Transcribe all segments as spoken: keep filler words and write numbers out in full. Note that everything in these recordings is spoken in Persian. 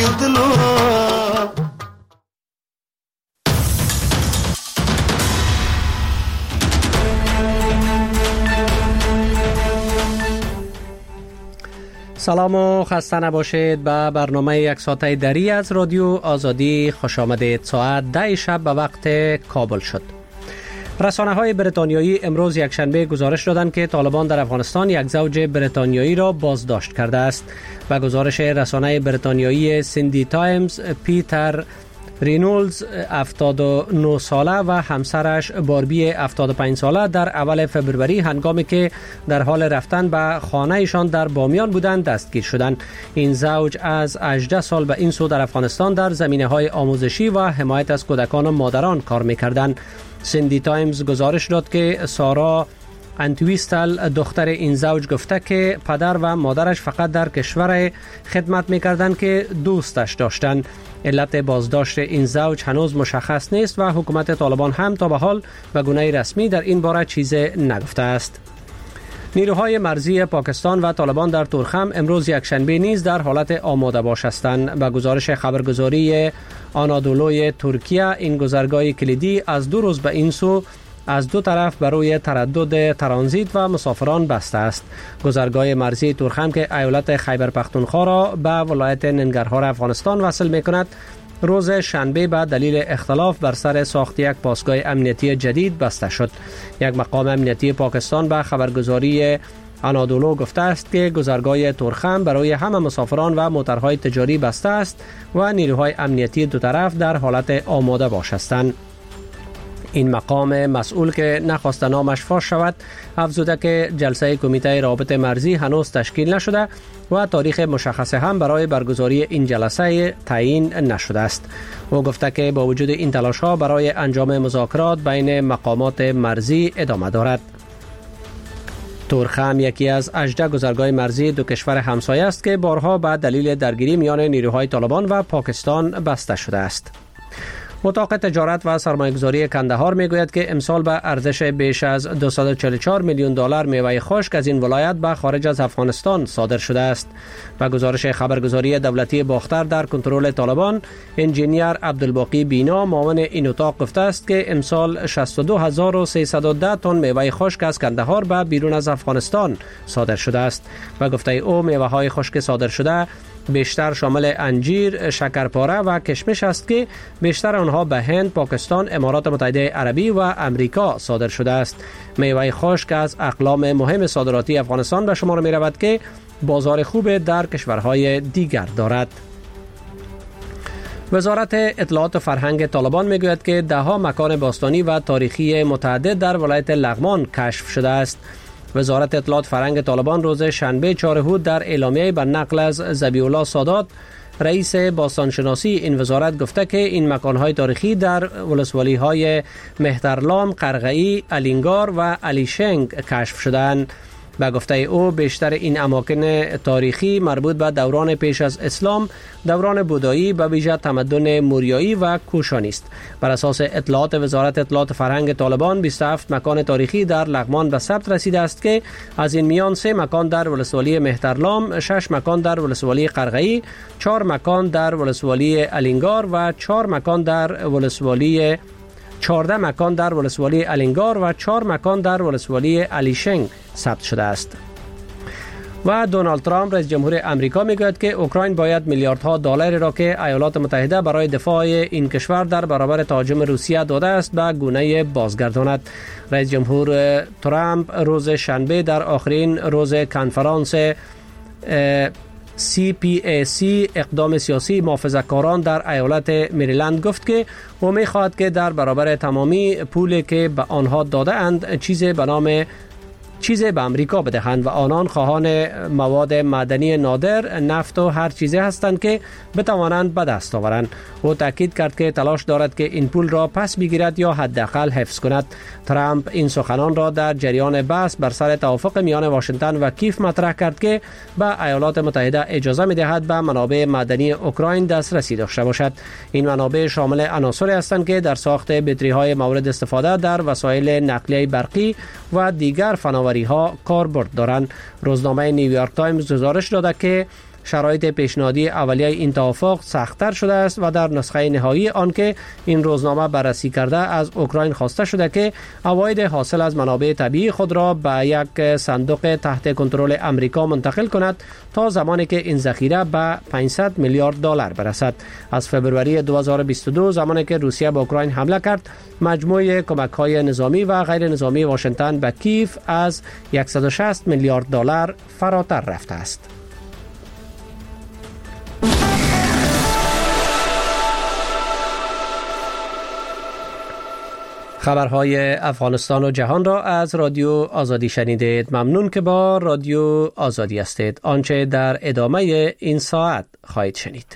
गिरदलो سلام و خسته نباشید. به برنامه یک ساعته دری از رادیو آزادی خوش آمدید. ساعت ده شب به وقت کابل شد. رسانه های بریتانیایی امروز یک شنبه گزارش دادند که طالبان در افغانستان یک زوج بریتانیایی را بازداشت کرده است. به گزارش رسانه بریتانیایی سیندی تایمز، پیتر رینولدز هفتاد و نه ساله و همسرش باربی هفتاد و پنج ساله در اول فبروری هنگامی که در حال رفتن به خانه‌شان در بامیان بودند دستگیر شدند. این زوج از هجده سال به این سو در افغانستان در زمینه‌های آموزشی و حمایت از کودکان و مادران کار می‌کردند. سیندی تایمز گزارش داد که سارا انتویستل دختر این زوج گفته که پدر و مادرش فقط در کشور خدمت می‌کردند که دوستش داشتند. علت بازداشت این زوج هنوز مشخص نیست و حکومت طالبان هم تا به حال به گونه رسمی در این باره چیزی نگفته است. نیروهای مرزی پاکستان و طالبان در تورخم امروز یک شنبه نیز در حالت آماده باش هستند. به گزارش خبرگزاری آنادولوی ترکیه، این گذرگاه کلیدی از دو روز به این سو از دو طرف برای تردد ترانزیت و مسافران بسته است. گذرگاه مرزی تورخم که ایالت خیبر پختونخوا را به ولایت ننگرهار افغانستان وصل می‌کند، روز شنبه به دلیل اختلاف بر سر ساخت یک پاسگاه امنیتی جدید بسته شد. یک مقام امنیتی پاکستان به خبرگزاری آنادولو گفته است که گذرگاه تورخم برای همه مسافران و موترهای تجاری بسته است و نیروهای امنیتی دو طرف در حالت آماده باش هستند. این مقام مسئول که نخواست نامش فاش شود افزوده که جلسه کمیته رابطه مرزی هنوز تشکیل نشده و تاریخ مشخص هم برای برگزاری این جلسه تعیین نشده است. او گفته که با وجود این تلاش ها برای انجام مذاکرات بین مقامات مرزی ادامه دارد. تورخم یکی از هجده گذرگاه مرزی دو کشور همسایه است که بارها به دلیل درگیری میان نیروهای طالبان و پاکستان بسته شده است. اتاق تجارت و سرمایه‌گذاری کندهار میگوید که امسال به ارزش بیش از دویست و چهل و چهار میلیون دلار میوه خشک از این ولایت به خارج از افغانستان صادر شده است. به گزارش خبرگزاری دولتی باختر در کنترل طالبان، انجینیر عبدالباقی بینا معاون این اتاق گفته است که امسال شصت و دو هزار و سیصد و ده تن میوه خشک از کندهار به بیرون از افغانستان صادر شده است. به گفته او میوه های خشک صادر شده بیشتر شامل انجیر، شکرپاره و کشمش است که بیشتر آنها به هند، پاکستان، امارات متحده عربی و امریکا صادر شده است. میوه خشک از اقلام مهم صادراتی افغانستان به شمار می رود که بازار خوب در کشورهای دیگر دارد. وزارت اطلاعات و فرهنگ طالبان میگوید که ده ها مکان باستانی و تاریخی متعدد در ولایت لغمان کشف شده است. وزارت اطلاعات فرهنگ طالبان روز شنبه چهار هود در اعلامیه به نقل از ذبیح الله سادات، رئیس باستانشناسی این وزارت گفته که این مکان‌های تاریخی در ولسوالی‌های مهترلام، قرغه‌ای، الینگار و علیشنگ کشف شدند. به گفته او بیشتر این اماکن تاریخی مربوط به دوران پیش از اسلام، دوران بودایی، به ویژه تمدن موریایی و کوشانی است. بر اساس اطلاعات وزارت اطلاعات فرهنگ طالبان، بیست و هفت مکان تاریخی در لغمان به ثبت رسیده است که از این میان سه مکان در ولسوالی مهترلام، شش مکان در ولسوالی قرغه‌ای، چهار مکان در ولسوالی الینگار و چهار مکان در ولسوالی چهارده مکان در ولسوالی الینگار و چهار مکان در ولسوالی علیشنگ ثبت شده است. و دونالد ترامپ رئیس جمهور امریکا میگوید که اوکراین باید میلیاردها دلار را که ایالات متحده برای دفاع این کشور در برابر تهاجم روسیه داده است به گونه بازگرداند. رئیس جمهور ترامپ روز شنبه در آخرین روز کنفرانس سی پی ای سی اقدام سیاسی محافظه‌کاران در ایالت مریلند گفت که او می‌خواهد که در برابر تمامی پولی که به آنها داده اند چیزی به نام چیزی به امریکا بدهند و آنان خواهان مواد معدنی نادر، نفت و هر چیزی هستند که بتوانند به دست آورند. او تاکید کرد که تلاش دارد که این پول را پس بگیرد یا حداقل حفظ کند. ترامپ این سخنان را در جریان بحث بر سر توافق میان واشنگتن و کیف مطرح کرد که به ایالات متحده اجازه می‌دهد به منابع معدنی اوکراین دسترسی داشته باشد. این منابع شامل عناصری هستند که در ساخت بطری‌های مورد استفاده در وسایل نقلیه برقی و دیگر فناوری‌ها کاربرد دارند. روزنامه نیویورک تایمز گزارش داده که شرایط پیشنهادی اولیه این توافق سخت‌تر شده است و در نسخه نهایی آن که این روزنامه بررسی کرده از اوکراین خواسته شده که عواید حاصل از منابع طبیعی خود را به یک صندوق تحت کنترل امریکا منتقل کند تا زمانی که این ذخیره به پانصد میلیارد دلار برسد. از فبروری دو هزار و بیست و دو زمانی که روسیه به اوکراین حمله کرد، مجموع کمک‌های نظامی و غیر نظامی واشنگتن به کیف از صد و شصت میلیارد دلار فراتر رفته است. خبرهای افغانستان و جهان را از رادیو آزادی شنیدید. ممنون که با رادیو آزادی هستید. آنچه در ادامه این ساعت خواهید شنید.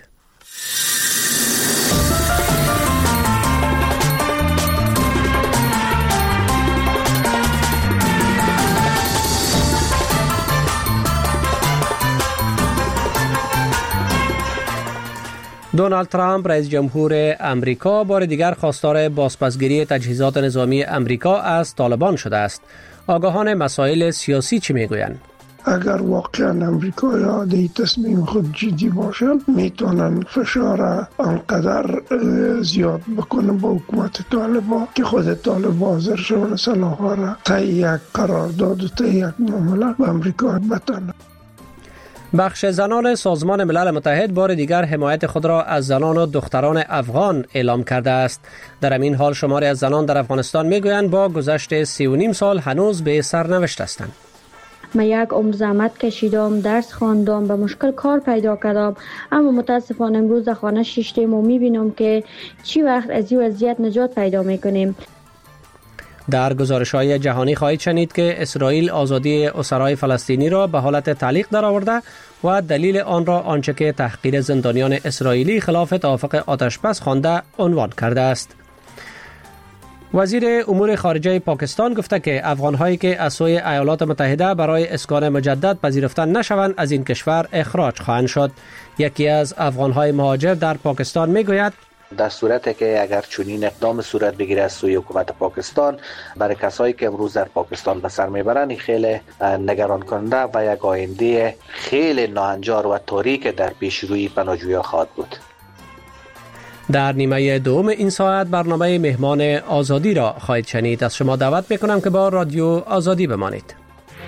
دونالد ترامپ رئیس جمهور امریکا بار دیگر خواستار بازپسگیری تجهیزات نظامی امریکا از طالبان شده است. آگاهان مسائل سیاسی چی میگویند؟ اگر واقعا امریکایی‌ها در تصمیم خود جدی باشند میتونن فشار انقدر زیاد بکنن با حکومت طالبان که خود طالبان حاضر شون سلاح‌ها را تا یک قرارداد و تا یک معامله به امریکا بتن. بخش زنان سازمان ملل متحد بار دیگر حمایت خود را از زنان و دختران افغان اعلام کرده است. در این حال شماری از زنان در افغانستان میگویند با گذشت سی و نیم سال هنوز به سرنوشت هستند. من یک عمر زحمت کشیدم، درس خواندم، به مشکل کار پیدا کردم، اما متاسفانه امروز در خانه شیشتیم و میبینم که چی وقت از این وضعیت نجات پیدا میکنیم. در گزارش‌های جهانی خواهید شنید که اسرائیل آزادی اسرای فلسطینی را به حالت تعلیق درآورده و دلیل آن را آنچه که تحقیر زندانیان اسرائیلی خلاف توافق آتش‌بس خوانده عنوان کرده است. وزیر امور خارجه پاکستان گفته که افغان‌هایی که از سوی ایالات متحده برای اسکان مجدد پذیرفته نشوند از این کشور اخراج خواهند شد. یکی از افغان‌های مهاجر در پاکستان میگوید در صورتی که اگر چنین اقدام صورت بگیره از سوی حکومت پاکستان، برای کسایی که امروز در پاکستان به سر میبرند این خیلی نگران کننده و یک آینده خیلی ناهنجار و تاریک در پیش روی پناهجویان خواهد بود. در نیمه دوم این ساعت برنامه مهمان آزادی را خواهید شنید. از شما دعوت میکنم که با رادیو آزادی بمانید.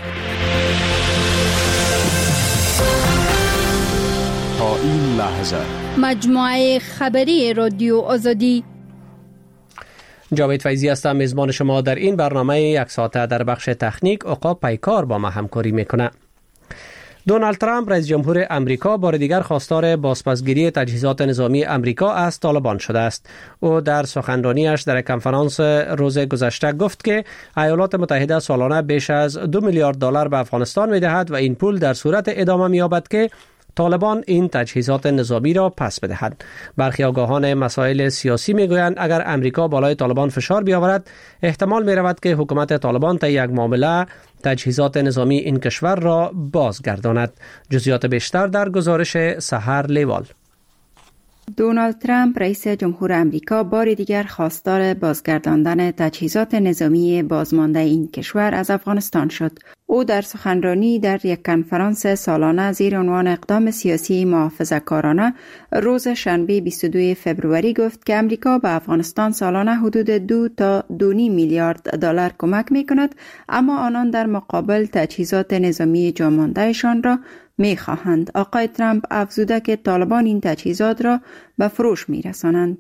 تا این لحظه مجموعه خبری رادیو آزادی. جاوید فیضی هستم، میزبان شما در این برنامه یک ساعته. در بخش تکنیک عقاب پیکار با ما همکاری میکنه. دونالد ترامپ رئیس جمهور امریکا بار دیگر خواستار بازپسگیری تجهیزات نظامی امریکا از طالبان شده است. او در سخنرانیش در کنفرانس روز گذشته گفت که ایالات متحده سالانه بیش از دو میلیارد دلار به افغانستان میدهد و این پول در صورت ادامه می‌یابد که طالبان این تجهیزات نظامی را پس بدهند. برخی آگاهان مسائل سیاسی میگویند اگر امریکا بالای طالبان فشار بیاورد، احتمال می رود که حکومت طالبان تا یک معامله تجهیزات نظامی این کشور را بازگرداند. جزئیات بیشتر در گزارش سحر لیوال. دونالد ترامپ رئیس جمهور امریکا بار دیگر خواستار بازگرداندن تجهیزات نظامی بازمانده این کشور از افغانستان شد. او در سخنرانی در یک کنفرانس سالانه زیر عنوان اقدام سیاسی محافظه‌کارانه روز شنبه بیست و دوم فوریه گفت که امریکا به افغانستان سالانه حدود دو تا دو و نیم میلیارد دلار کمک می‌کند، اما آنان در مقابل تجهیزات نظامی جاماندهشان را می‌خواهند. آقای ترامپ افزوده که طالبان این تجهیزات را به فروش می‌رسانند.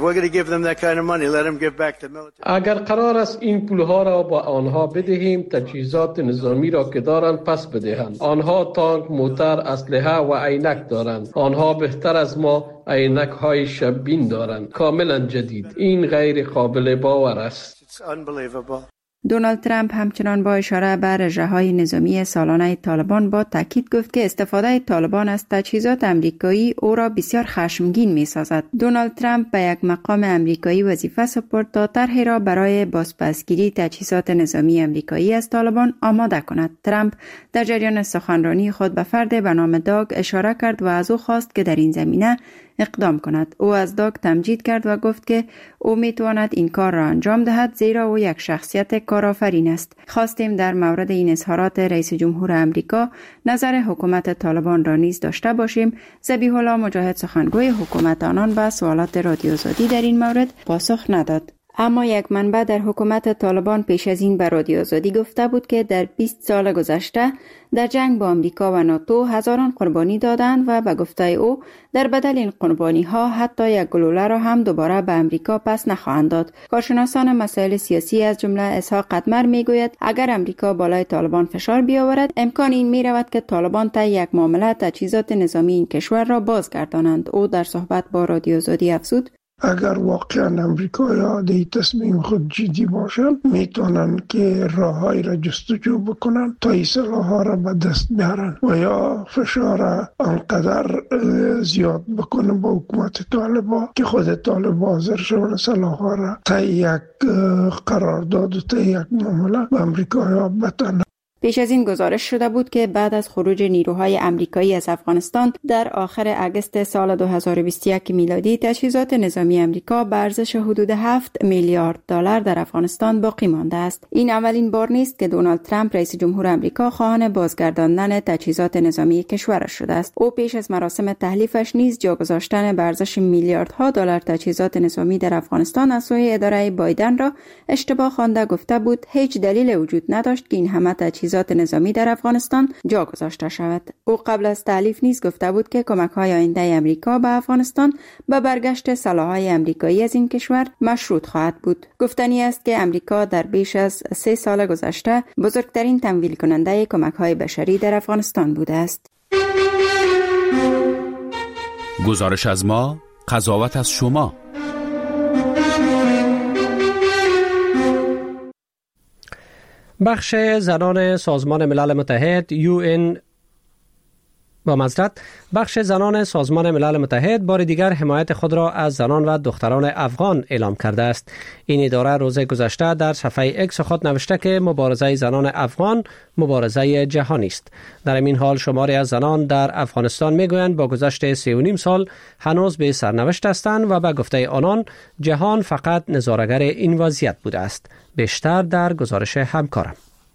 اگر قرار است این پولها را با آنها بدهیم، تجهیزات نظامی را که دارند پس بدهند. آنها تانک، موتر، اسلحه و عینک دارند. آنها بهتر از ما عینک های شببین دارند، کاملا جدید. این غیر قابل باور است. دونالد ترامپ همچنان با اشاره به رژه‌های نظامی سالانه طالبان با تاکید گفت که استفاده طالبان از تجهیزات امریکایی او را بسیار خشمگین می‌سازد. دونالد ترامپ به یک مقام امریکایی وظیفه سپرد تا طرحی را برای بازپسگیری تجهیزات نظامی امریکایی از طالبان آماده کند. ترامپ در جریان سخنرانی خود به فرد به نام داگ اشاره کرد و از او خواست که در این زمینه اقدام کند. او از داگ تمجید کرد و گفت که او میتواند این کار را انجام دهد زیرا او یک شخصیت کارآفرین است. خواستیم در مورد این اظهارات رئیس جمهور امریکا نظر حکومت طالبان را نیز داشته باشیم. ذبیح الله مجاهد سخنگوی حکومت آنان به سوالات رادیو آزادی در این مورد پاسخ نداد. اما یک منبع در حکومت طالبان پیش از این به رادیو آزادی گفته بود که در بیست سال گذشته در جنگ با آمریکا و ناتو هزاران قربانی دادند و به گفته او در بدل این قربانی ها حتی یک گلوله را هم دوباره به آمریکا پس نخواهند داد. کارشناسان مسائل سیاسی از جمله اسحاق قدمر میگوید اگر آمریکا بالای طالبان فشار بیاورد امکان این می رود که طالبان طی یک معامله تجهیزات نظامی این کشور را بازگردانند. او در صحبت با رادیو آزادی افزود اگر واقعا امریکایی‌ها در تصمیم خود جدی باشند میتونن که راههایی را جستجو بکنن تا این سلاح‌ها را به دست بیارن و یا فشار انقدر زیاد بکنن با حکومت طالبان که خود طالبان حاضر شون سلاح‌ها را تا یک قرارداد و تا یک معامله به امریکایی‌ها بتن. پیش از این گزارش شده بود که بعد از خروج نیروهای آمریکایی از افغانستان در آخر اگست سال دو هزار و بیست و یک میلادی تجهیزات نظامی آمریکا به ارزش حدود هفت میلیارد دلار در افغانستان باقی مانده است. این اولین بار نیست که دونالد ترامپ رئیس جمهور آمریکا خواهان بازگرداندن تجهیزات نظامی کشورش شده است. او پیش از مراسم تحلیفش نیز جا گذاشتن به ارزش میلیاردها دلار تجهیزات نظامی در افغانستان از سوی اداره بایدن را اشتباه خوانده گفته بود هیچ دلیل وجود نداشت که این همه تجهیزات نظامی در افغانستان جا گذاشته شود. او قبل از تحلیف نیز گفته بود که کمک‌های آینده آمریکا به افغانستان به برگشت سلاح‌های آمریکایی از این کشور مشروط خواهد بود. گفتنی است که آمریکا در بیش از سه سال گذشته بزرگترین تمویل کننده کمک‌های بشری در افغانستان بوده است. گزارش از ما، قضاوت از شما. بخش زنان سازمان ملل متحد یو این با معذرت بخش زنان سازمان ملل متحد بار دیگر حمایت خود را از زنان و دختران افغان اعلام کرده است. این اداره روز گذشته در صفحه اکس خود نوشته که مبارزه زنان افغان مبارزه جهانی است. در این حال شماری از زنان در افغانستان میگویند با گذشت سه و نیم سال هنوز به سرنوشت هستند و به گفته آنان جهان فقط نظاره‌گر این وضعیت بوده است. بیشتر در گزارش همکارم.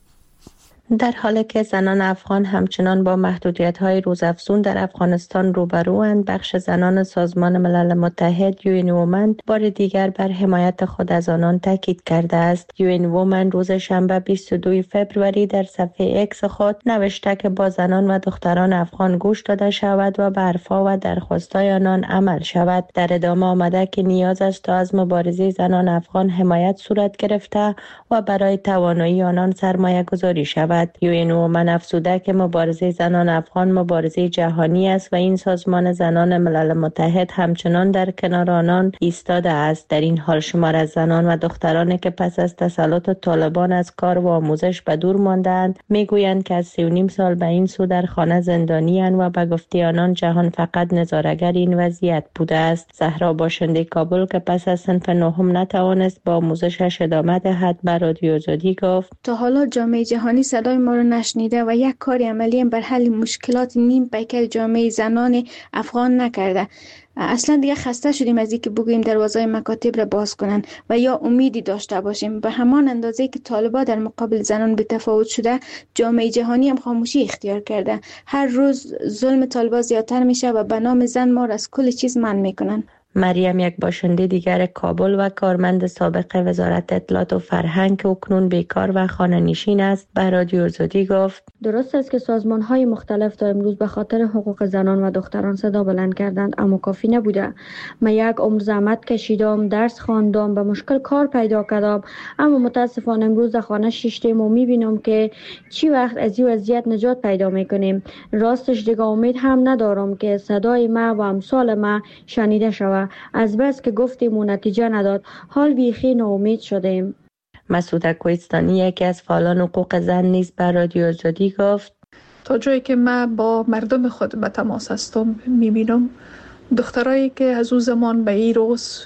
در حالی که زنان افغان همچنان با محدودیت‌های روزافزون در افغانستان روبروند، بخش زنان سازمان ملل متحد یو این وومن بار دیگر بر حمایت خود از آنان تاکید کرده است. یو این وومن روز شنبه بیست و دو فوریه در صفحه اکس خود نوشته که با زنان و دختران افغان گوش داده شود و به حرف‌ها و درخواست‌های آنان عمل شود. در ادامه آمده که نیاز است تا از مبارزه زنان افغان حمایت صورت گرفته و برای توانایی آنان سرمایه گذاری شود. یو این وومن افزوده که مبارزه زنان افغان مبارزه جهانی است و این سازمان زنان ملل متحد همچنان در کنار آنان ایستاده است. در این حال شمار از زنان و دخترانی که پس از تسلط طالبان از کار و آموزش به دور ماندند میگویند که از سی و نیم سال به این سو در خانه زندانی اند و به گفته آنان جهان فقط نظاره‌گر این وضعیت بوده است. زهرا باشنده کابل که پس از صنف نهم نتوانست با آموزشش ادامه دهد به رادیو آزادی گفت تا حالا جامعه جهانی صدای ما را نشنیده و یک کاری عملی بر حل مشکلات نیم پیکر جامعه زنان افغان نکرده. اصلا دیگه خسته شدیم از اینکه بگوییم دروازه مکاتب را باز کنن و یا امیدی داشته باشیم. به همان اندازه که طالبان در مقابل زنان بی تفاوت شده، جامعه جهانی هم خاموشی اختیار کرده. هر روز ظلم طالبان زیادتر میشه و به نام زن ما را از کل چیز منع میکنن. مریم یک باشنده دیگر کابل و کارمند سابق وزارت اطلاعات و فرهنگ که اکنون بیکار و خانه نشین است به رادیو آزادی گفت درست است که سازمان‌های مختلف تا امروز به خاطر حقوق زنان و دختران صدا بلند کردند، اما کافی نبوده. من یک عمر زحمت کشیدم، درس خواندم، به مشکل کار پیدا کردم، اما متاسفانه امروز در خانه شیشتم و میبینم که چی وقت از این وضعیت نجات پیدا میکنیم. راستش دیگه امید هم ندارم که صدای ما و امثال ما شنیده شود. از بس که گفتیم و نتیجه نداد، حال بیخی ناامید شدیم. مسعود کوهستانی یکی از فعالان حقوق زن نیز به رادیو آزادی گفت تا جایی که من با مردم خود به تماس هستم میبینم دخترایی که از اون زمان به این روز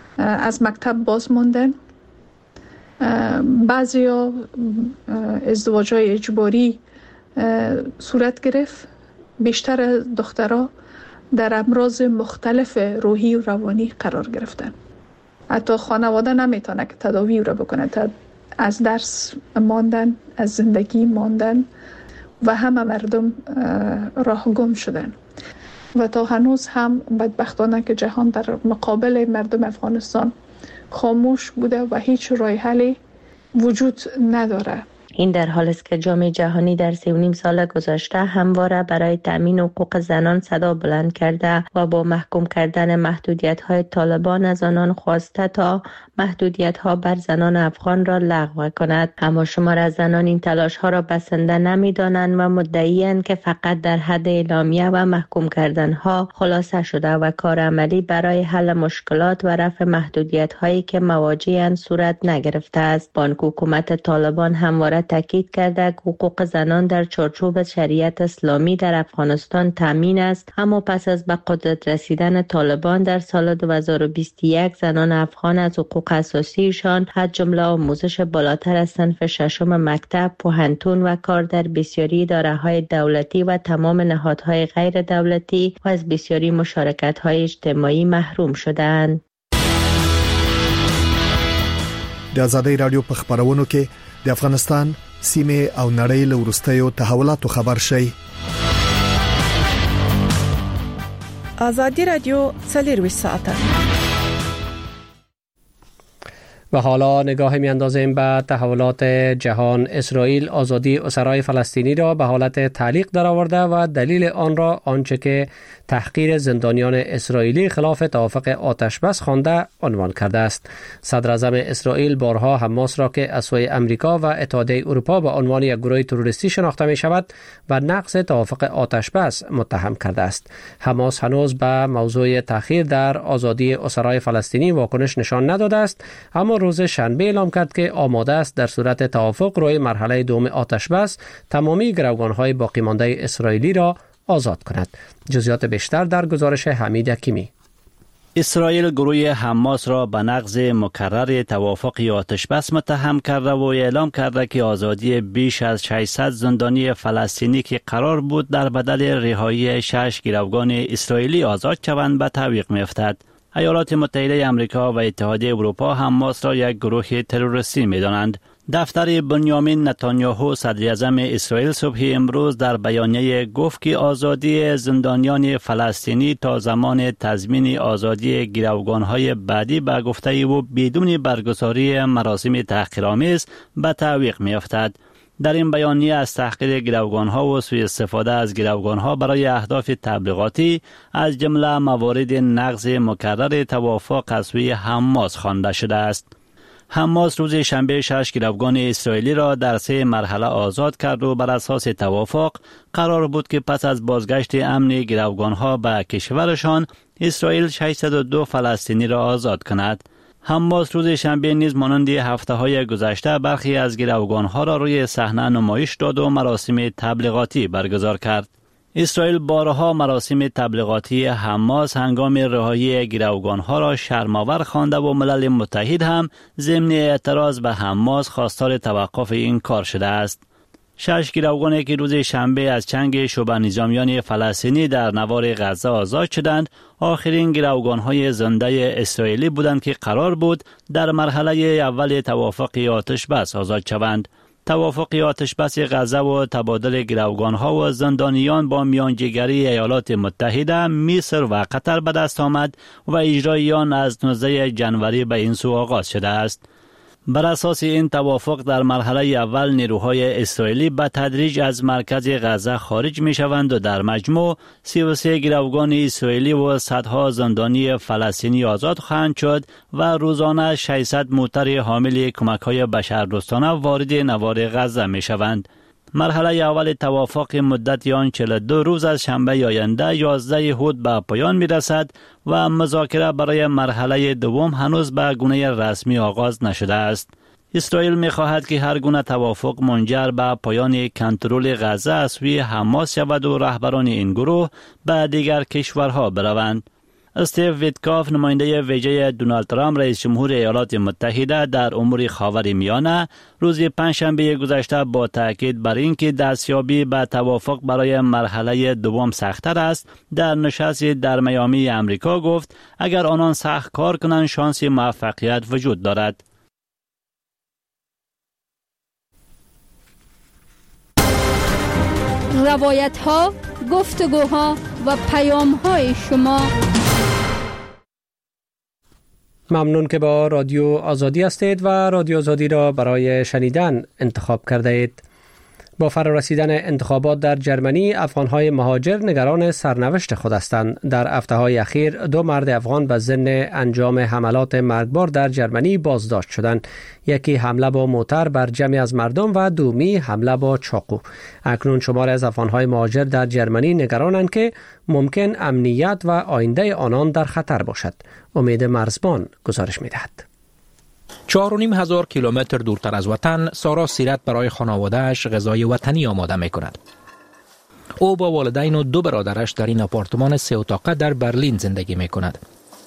از مکتب باز موندن، بعضی ها ازدواج‌های اجباری صورت گرفت، بیشتر دخترها در امراض مختلف روحی و روانی قرار گرفتن. حتی خانواده نمیتونه که تداوی را بکنه، از درس ماندن، از زندگی ماندن و همه مردم راه گم شدن و تا هنوز هم بدبختانه که جهان در مقابل مردم افغانستان خاموش بوده و هیچ راه حلی وجود نداره. این در حالی است که جامعه جهانی در سی و نیم سال گذشته همواره برای تامین حقوق زنان صدا بلند کرده و با محکوم کردن محدودیت‌های طالبان از آنان خواسته تا محدودیت‌ها بر زنان افغان را لغو کند. اما شمار از زنان این تلاش‌ها را بسنده نمی‌دانند و مدعی‌اند که فقط در حد اعلامیه و محکوم کردن‌ها خلاصه شده و کار عملی برای حل مشکلات و رفع محدودیت‌هایی که مواجه‌اند صورت نگرفته است. بانک حکومت طالبان همواره تاکید کرده که حقوق زنان در چارچوب شریعت اسلامی در افغانستان تامین است، اما پس از به قدرت رسیدن طالبان در سال دو هزار و بیست و یک زنان افغان از حقوق اساسیشان از جمله آموزش بالاتر از صنف ششم مکتب، پوهنتون و کار در بسیاری اداره‌های دولتی و تمام نهادهای غیر دولتی و از بسیاری مشارکت‌های اجتماعی محروم شدند. د آزادۍ رادیو په خبرونو کې د افغانستان سیمه او نړۍ له وروستیو تحولاتو خبر شي. آزادی رادیو څلور ساعته. و حالا نگاه می‌اندازیم به تحولات جهان. اسرائیل آزادی اسرای فلسطینی را به حالت تعلیق درآورده و دلیل آن را آنچه که تحقیر زندانیان اسرائیلی خلاف توافق آتش بس خوانده عنوان کرده است. صدر اعظم اسرائیل بارها حماس را که از سوی امریکا و اتحادیه اروپا به عنوان یک گروه تروریستی شناخته می شود و نقض توافق آتش بس متهم کرده است. حماس هنوز به موضوع تأخیر در آزادی اسرای فلسطینی واکنش نشان نداده است، اما روز شنبه اعلام کرد که آماده است در صورت توافق روی مرحله دوم آتش بس تمامی گروگان‌های باقی مانده اسرائیلی را آزاد کند. جزئیات بیشتر در گزارش حمید حکیمی. اسرائیل گروه حماس را به نقض مکرر توافق آتش بس متهم کرده و اعلام کرده که آزادی بیش از ششصد زندانی فلسطینی که قرار بود در بدل رهایی شش گروگان اسرائیلی آزاد شوند به تعویق می‌افتد. ایالات متحده آمریکا و اتحادیه اروپا حماس را یک گروه تروریستی می‌دانند. دفتر بنیامین نتانیاهو صدر اعظم اسرائیل صبح امروز در بیانیه گفت که آزادی زندانیان فلسطینی تا زمان تضمین آزادی گروگان‌های بعدی به گفته او بدون برگزاری مراسم تحقیرآمیز به تعویق می‌افتد. در این بیانیه از تحقیر گروگان‌ها و سوء استفاده از گروگان‌ها برای اهداف تبلیغاتی از جمله موارد نقض مکرر توافق از سوی حماس خوانده شده است. حماس روز شنبه شش گروگان اسرائیلی را در سه مرحله آزاد کرد و بر اساس توافق قرار بود که پس از بازگشت امن گروگان‌ها به کشورشان اسرائیل ششصد و دو فلسطینی را آزاد کند. حماس روز شنبه نیز مانند هفته‌های گذشته برخی از گروگان‌ها را روی صحنه نمایش داد و مراسم تبلیغاتی برگزار کرد. اسرائیل بارها مراسم تبلیغاتی حماس هنگام رهایی گروگان‌ها را شرم‌آور خوانده و ملل متحد هم ضمن اعتراض به حماس خواستار توقف این کار شده است. شش گروگانی که روز شنبه از چنگ شبه نظامیان فلسطینی در نوار غزه آزاد شدند، آخرین گروگان‌های زنده اسرائیلی بودند که قرار بود در مرحله اول توافق آتش بس آزاد شوند. توافق آتش بس غزه و تبادل گروگان‌ها و زندانیان با میانجیگری ایالات متحده، مصر و قطر به دست آمد و اجرای آن از نوزده ژانویه به این سو آغاز شده است. بر اساس این توافق در مرحله اول نیروهای اسرائیلی به تدریج از مرکز غزه خارج می شوند و در مجموع سی و سه گروگان اسرائیلی و صدها زندانی فلسطینی آزاد خواهند شد و روزانه ششصد موتر حامل کمک‌های بشردوستانه وارد نوار غزه می شوند. مرحله اول توافق مدت آن چهل و دو روز از شنبه آینده یازده اود به پایان می رسد و مذاکره برای مرحله دوم هنوز به گونه رسمی آغاز نشده است. اسرائیل می خواهد که هر گونه توافق منجر به پایان کنترل غزه از سوی حماس شود و رهبران این گروه به دیگر کشورها بروند. استیو ویتکاف نماینده ویژه دونالد ترامپ رئیس جمهور ایالات متحده در امور خاورمیانه روز پنجشنبه گذشته با تاکید بر اینکه دستیابی به توافق برای مرحله دوم سخت‌تر است در نشستی در میامی امریکا گفت اگر آنان سخت کار کنند شانس موفقیت وجود دارد. روایت ها، گفتگوها و پیام های شما. ممنون که با رادیو آزادی هستید و رادیو آزادی را برای شنیدن انتخاب کرده اید. با فرارسیدن انتخابات در جرمنی، افغان‌های مهاجر نگران سرنوشت خود هستند. در هفته‌های اخیر دو مرد افغان به ضمن انجام حملات مرگبار در جرمنی بازداشت شدند. یکی حمله با موتر بر جمعی از مردم و دومی حمله با چاقو. اکنون شمار از افغان‌های مهاجر در جرمنی نگرانند که ممکن امنیت و آینده آنان در خطر باشد. امید مرزبان گزارش می‌دهد. چهار و نیم هزار کیلومتر دورتر از وطن، سارا سیرت برای خانواده‌اش غذای وطنی آماده می‌کند. او با والدین و دو برادرش در این آپارتمان سه اتاقه در برلین زندگی می‌کند.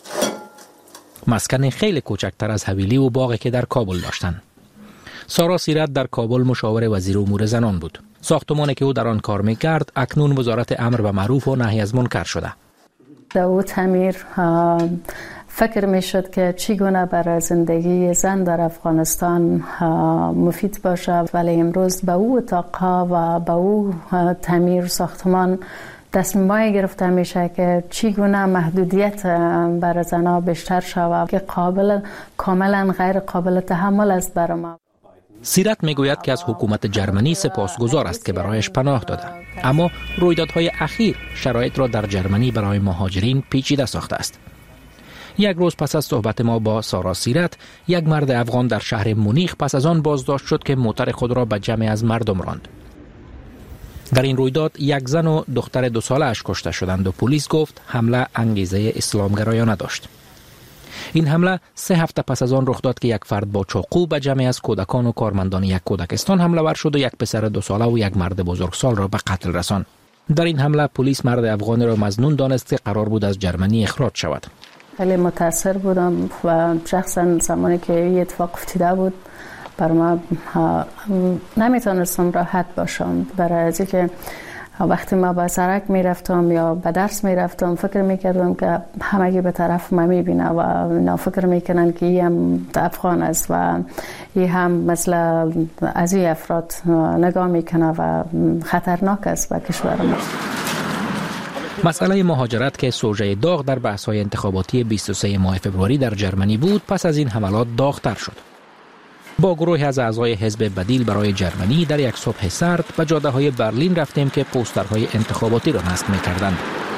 مسکن خیلی کوچکتر از حویلی و باغی که در کابل داشتند. سارا سیرت در کابل مشاور وزیر امور زنان بود. ساختمانی که او در آن کار می‌کرد اکنون وزارت امر به معروف و نهی از منکر شده. داوود تعمیر فکر می شد که چگونه برای زندگی زن در افغانستان مفید باشه، ولی امروز به او اتاقها و به او تعمیر ساختمان تصمیم‌های گرفته میشه که چگونه محدودیت برای زنها بیشتر شود که قابل کاملا غیر قابل تحمل است برای ما. سیرت میگوید که از حکومت جرمنی سپاسگزار است که برایش پناه داده، اما رویدادهای اخیر شرایط را در جرمنی برای مهاجرین پیچیده ساخته است. یک روز پس از صحبت ما با سارا سیرت، یک مرد افغان در شهر مونیخ پس از آن بازداشت شد که موتر خود را به جمعی از مردم راند. در این رویداد یک زن و دختر دو ساله اش کشته شدند و پلیس گفت حمله انگیزه اسلامگرایانه داشت. این حمله سه هفته پس از آن رخ داد که یک فرد با چاقو به جمعی از کودکان و کارمندان یک کودکستان حمله ور شد و یک پسر دو ساله و یک مرد بزرگسال را به قتل رساند. در این حمله پلیس مرد افغانی را مظنون دانست که قرار بود از جرمنی اخراج شود. خیلی متاثر بودم و شخصا زمانی که این اتفاق افتاده بود بر ما نمیتونستم راحت باشم، برای از اینکه وقتی ما به سرک میرفتم یا به درس میرفتم فکر میکردم که همگی به طرف ما میبینه و اینا فکر میکنن که این هم افغان است و این هم مثل از این افراد نگاه میکنه و خطرناک است به کشور ما. مسئله مهاجرت که سوژه داغ در بحث‌های انتخاباتی بیست و سوم ماه فوریه در جرمنی بود، پس از این حملات داغ‌تر شد. با گروهی از اعضای حزب بدیل برای جرمنی در یک صبح سرد به جاده‌های برلین رفتیم که پوسترهای انتخاباتی را نصب می‌کردند.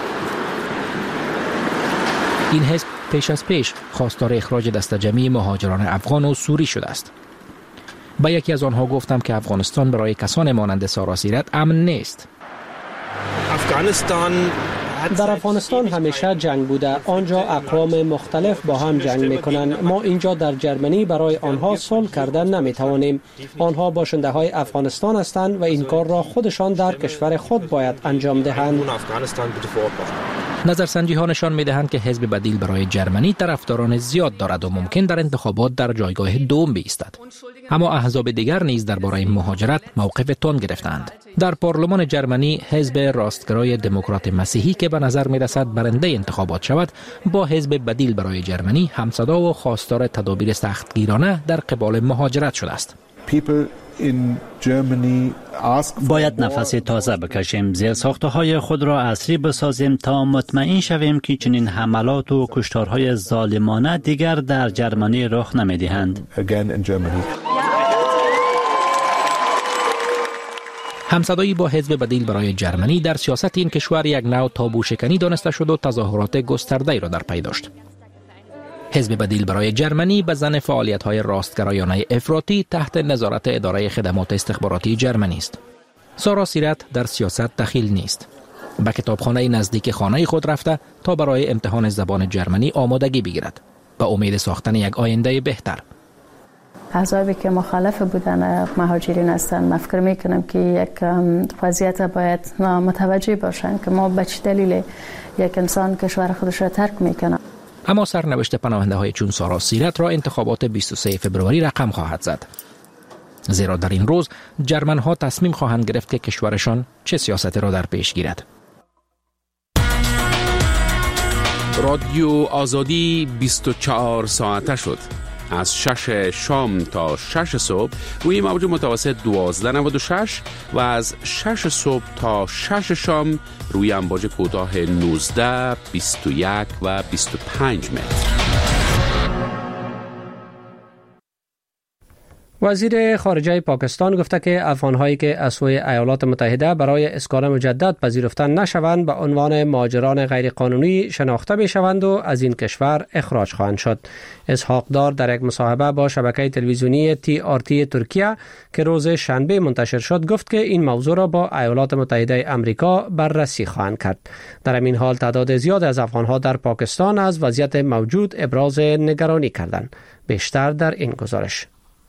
این حزب پیش از پیش خواستار اخراج دسته جمعی مهاجران افغان و سوری شده است. با یکی از آنها گفتم که افغانستان برای کسان مانند سارا سیرت امن نیست. افغانستان در افغانستان همیشه جنگ بوده. آنجا اقوام مختلف با هم جنگ میکنند. ما اینجا در جرمنی برای آنها صلح کردن نمیتوانیم. آنها باشنده های افغانستان هستند و این کار را خودشان در کشور خود باید انجام دهند. نظرسنجی ها نشان میدهند که حزب بدیل برای جرمنی طرفداران زیاد دارد و ممکن در انتخابات در جایگاه دوم بایستد. اما احزاب دیگر نیز درباره مهاجرت موقف تند گرفتند. در پارلمان جرمنی حزب راستگرای دموکرات مسیحی که به نظر میرسد برنده انتخابات شود، با حزب بدیل برای جرمنی همصدا و خواستار تدابیر سختگیرانه در قبال مهاجرت شده است. باید نفس تازه بکشیم، زیرساختهای خود را عصری بسازیم تا مطمئن شویم که چنین حملات و کشتارهای ظالمانه دیگر در جرمنی رخ نمیدهند. همصدایی با حزب بدیل برای جرمنی در سیاست این کشور یک نوع تابو شکنی دانسته شد و تظاهرات گسترده‌ای را در پی داشت. حزب بدیل برای جرمنی به ضمن فعالیت‌های راستگرایانه افراطی تحت نظارت اداره خدمات استخباراتی جرمنی است. سارا سیرت در سیاست دخیل نیست. به کتابخانه نزدیک خانه خود رفته تا برای امتحان زبان جرمنی آمادگی بگیرد، به امید ساختن یک آینده بهتر. احزابی که مخالف بودن مهاجرین هستند، من فکر میکنم که یک وضعیت باید متوجه باشن که ما به چه دلیل یک انسان کشور خودش را ترک میکنه. اما سرنوشت پناهنده های چون سارا سیرت را انتخابات بیست و سوم فوریه رقم خواهد زد. زیرا در این روز جرمن ها تصمیم خواهند گرفت که کشورشان چه سیاستی را در پیش گیرد. رادیو آزادی بیست و چهار ساعته شد. از شش شام تا شش صبح روی موج متوسط دوازده نود و شش و از شش صبح تا شش شام روی امواج کوتاه نوزده، بیست و یک و بیست و پنج متر. وزیر خارجه پاکستان گفته که افغان‌هایی که از سوی ایالات متحده برای اسکان مجدد پذیرفته نشوند به عنوان مهاجران غیرقانونی شناخته می‌شوند و از این کشور اخراج خواهند شد. اسحاق دار در یک مصاحبه با شبکه تلویزیونی تی آر تی ترکیه که روز شنبه منتشر شد گفت که این موضوع را با ایالات متحده آمریکا بررسی خواهند کرد. در این حال تعداد زیاد از افغان‌ها در پاکستان از وضعیت موجود ابراز نگرانی کردند. بیشتر در این گزارش.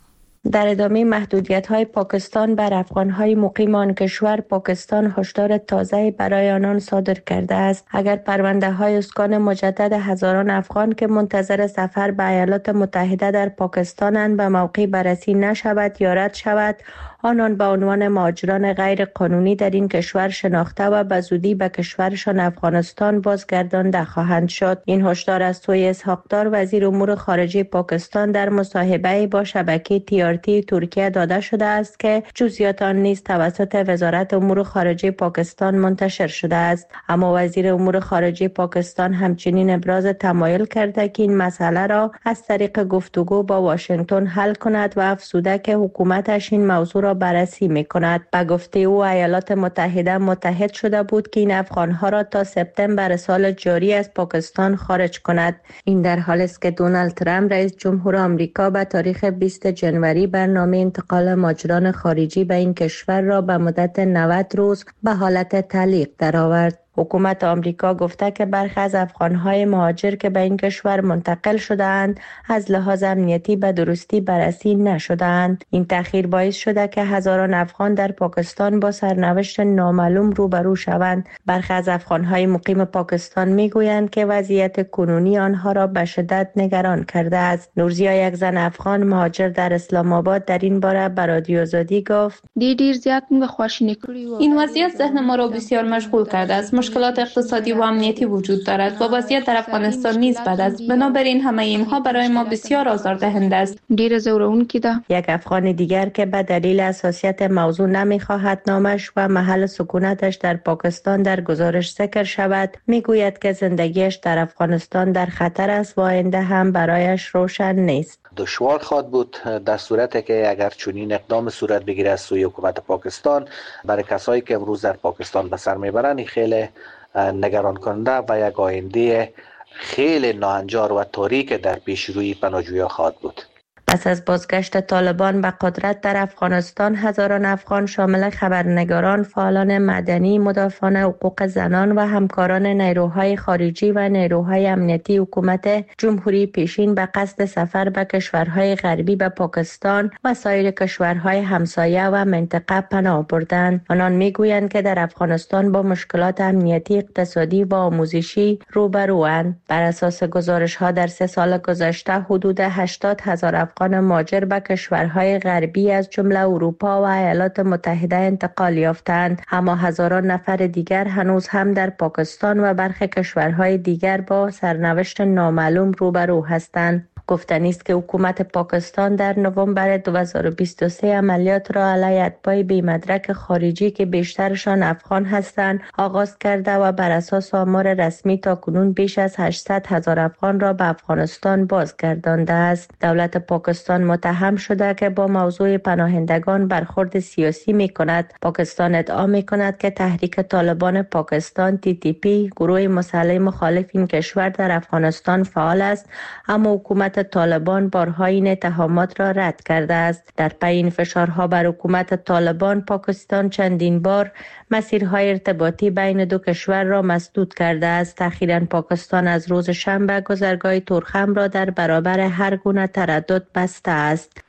در ادامه محدودیت‌های پاکستان بر افغان‌های مقیم آن کشور، پاکستان هشدار تازه برای آنان صادر کرده است. اگر پرونده‌های اسکان مجدد هزاران افغان که منتظر سفر به ایالات متحده در پاکستانند به موقع بررسی نشود یا رد شود، آنان به عنوان مهاجران غیر قانونی در این کشور شناخته و به زودی به کشورشان افغانستان بازگردانده خواهند شد. این هشدار از سوی اسحاق دار وزیر امور خارجه پاکستان در مصاحبه با شبکه تی آر تی ترکیه داده شده است که جزئیات آن نیز توسط وزارت امور خارجه پاکستان منتشر شده است. اما وزیر امور خارجه پاکستان همچنین ابراز تمایل کرده که این مسئله را از طریق گفتگو با واشنگتن حل کند و افزوده که حکومتش این موضوع را بررسی می‌کند. به گفته او ایالات متحده متحد شده بود که این افغان‌ها را تا سپتامبر سال جاری از پاکستان خارج کند. این در حالی است که دونالد ترامپ رئیس جمهور آمریکا به تاریخ بیست ژانویه برنامه انتقال مهاجران خارجی به این کشور را به مدت نود روز به حالت تعلیق درآورد. حکومت آمریکا گفته که برخی از افغان‌های مهاجر که به این کشور منتقل شده‌اند از لحاظ امنیتی به درستی بررسی نشده‌اند. این تأخیر باعث شده که هزاران افغان در پاکستان با سرنوشت نامعلوم روبرو شوند. برخی از افغان‌های مقیم پاکستان می‌گویند که وضعیت کنونی آنها را به شدت نگران کرده است. نورزیا، یک زن افغان مهاجر در اسلام آباد، در این باره به رادیو آزادی گفت: دیر زیاد موږ خواشینی کړی. این وضعیت ذهن ما را بسیار مشغول کرده است. مشکلات اقتصادی و امنیتی وجود دارد و وضعیت در افغانستان نیز بد است. بنابراین همه اینها برای ما بسیار آزاردهنده است. ډیر زورونکی ده. یک افغان دیگر که به دلیل حساسیت موضوع نمیخواهد نامش و محل سکونتش در پاکستان در گزارش ذکر شود، میگوید که زندگیش در افغانستان در خطر است و آینده هم برایش روشن نیست. دشوار خواهد بود در صورتی که اگر چنین اقدام صورت بگیره از سوی حکومت پاکستان. برای کسایی که امروز در پاکستان به سر میبرند خیلی نگران کننده و یک آینده خیلی ناهنجار و تاریک در پیش روی پناهجویان خواهد بود. پس از بازگشت طالبان به قدرت در افغانستان، هزاران افغان شامل خبرنگاران، فعالان مدنی، مدافعان حقوق زنان و همکاران نیروهای خارجی و نیروهای امنیتی حکومت جمهوری پیشین به قصد سفر به کشورهای غربی به پاکستان و سایر کشورهای همسایه و منطقه پناه بردند. آنان میگویند که در افغانستان با مشکلات امنیتی، اقتصادی و آموزشی روبروند. بر اساس گزارش‌ها در سه سال گذشته حدود هشتاد هزار افغان مهاجر به کشورهای غربی از جمله اروپا و ایالات متحده انتقال یافتند، اما هزاران نفر دیگر هنوز هم در پاکستان و برخی کشورهای دیگر با سرنوشت نامعلوم روبرو هستند. گفتنی است که حکومت پاکستان در نوامبر دو هزار و بیست و سه عملیات را علیه اتباع بی مدرک خارجی که بیشترشان افغان هستند آغاز کرده و بر اساس آمار رسمی تاکنون بیش از هشتصد هزار افغان را به افغانستان بازگردانده است. دولت پاکستان متهم شده که با موضوع پناهندگان برخورد سیاسی می کند. پاکستان ادعا می کند که تحریک طالبان پاکستان تی تی پی، گروه مسلح مخالف این کشور، در افغانستان فعال است، اما حکومت طالبان بارها این اتهامات را رد کرده است. در پی این فشارها بر حکومت طالبان، پاکستان چندین بار مسیرهای ارتباطی بین دو کشور را مسدود کرده است. اخیراً پاکستان از روز شنبه گذرگاه تورخم را در برابر هر گونه تردد بسته است.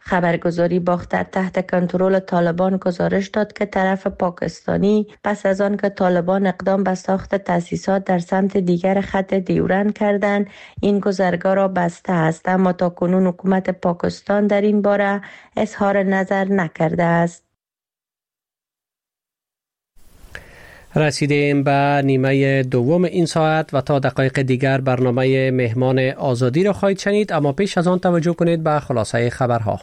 خبرگزاری باختر تحت کنترل طالبان گزارش داد که طرف پاکستانی پس از آن که طالبان اقدام به ساخت تأسیسات در سمت دیگر خط دیورند کردند این گذرگاه را بسته است، اما تا کنون حکومت پاکستان در این باره اظهار نظر نکرده است. رسیدیم به نیمه دوم این ساعت و تا دقایق دیگر برنامه مهمان آزادی را خواهید شنید، اما پیش از آن توجه کنید به خلاصه خبرها.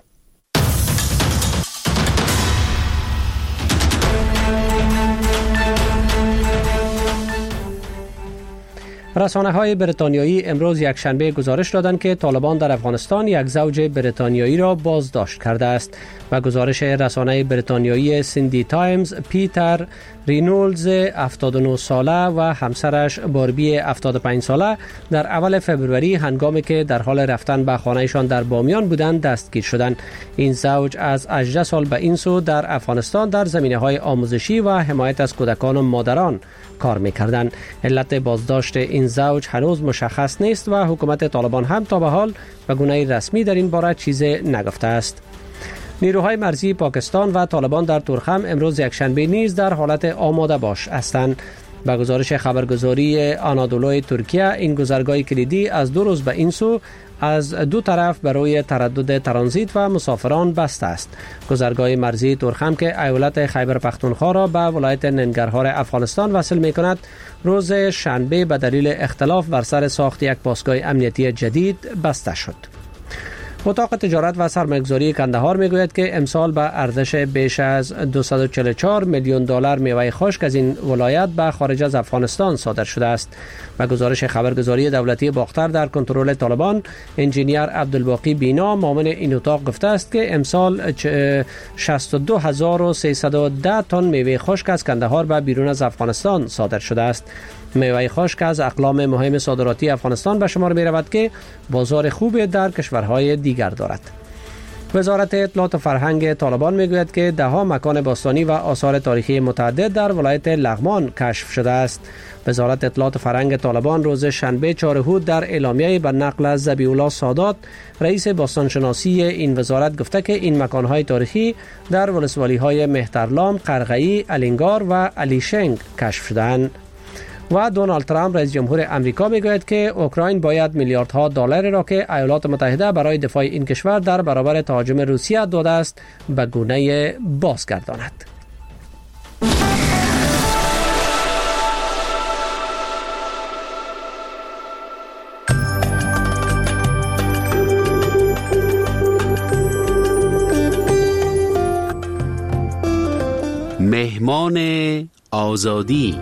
رسانه‌های بریتانیایی امروز یکشنبه گزارش دادند که طالبان در افغانستان یک زوج بریتانیایی را بازداشت کرده است. و گزارش رسانه بریتانیایی سیندی تایمز، پیتر رینولدز هفتاد و نه ساله و همسرش باربی هفتاد و پنج ساله در اول فبروری هنگامی که در حال رفتن به خانه‌شان در بامیان بودند دستگیر شدند. این زوج از هجده سال به این سو در افغانستان در زمینه‌های آموزشی و حمایت از کودکان و مادران کار می‌کردند. علت بازداشت این زوج هنوز مشخص نیست و حکومت طالبان هم تا به حال به گونه رسمی در این باره چیزی نگفته است. نیروهای مرزی پاکستان و طالبان در تورخم امروز یکشنبه نیز در حالت آماده باش هستند. با گزارش خبرگزاری آنادولوی ترکیه، این گذرگاه کلیدی از دو روز به این سو از دو طرف برای تردد ترانزیت و مسافران بسته است. گذرگاه مرزی تورخم که ایالت خیبر پختونخوا را به ولایت ننگرهار افغانستان وصل می کند، روز شنبه به دلیل اختلاف بر سر ساخت یک پاسگاه امنیتی جدید بسته شد. اتاق تجارت و سرمایه‌گذاری کندهار میگوید که امسال به ارزش بیش از دویست و چهل و چهار میلیون دلار میوه خشک از این ولایت به خارج از افغانستان صادر شده است. و گزارش خبرگزاری دولتی باختر در کنترل طالبان، انجینیر عبدالباقی بینا معاون این اتاق گفته است که امسال شصت و دو هزار و سیصد و ده تن میوه خشک از کندهار به بیرون از افغانستان صادر شده است. میوه خشک از اقلام مهم صادراتی افغانستان به شمار می رود که بازار خوب در کشورهای دیگر دارد. وزارت اطلاعات و فرهنگ طالبان می گوید که ده ها مکان باستانی و آثار تاریخی متعدد در ولایت لغمان کشف شده است. وزارت اطلاعات و فرهنگ طالبان روز شنبه چهارم هود در اعلامیه به نقل از ذبیح الله سادات، رئیس باستانشناسی این وزارت گفته که این مکانهای تاریخی در ولسوالی‌های مهترلام، قرغه‌ای، الینگار و علیشنگ کشف شده‌اند. و دونالد ترامپ رئیس جمهور امریکا میگوید که اوکراین باید میلیاردها دلار را که ایالات متحده برای دفاع این کشور در برابر تهاجم روسیه داده است به گونه بازگرداند. مهمان آزادی.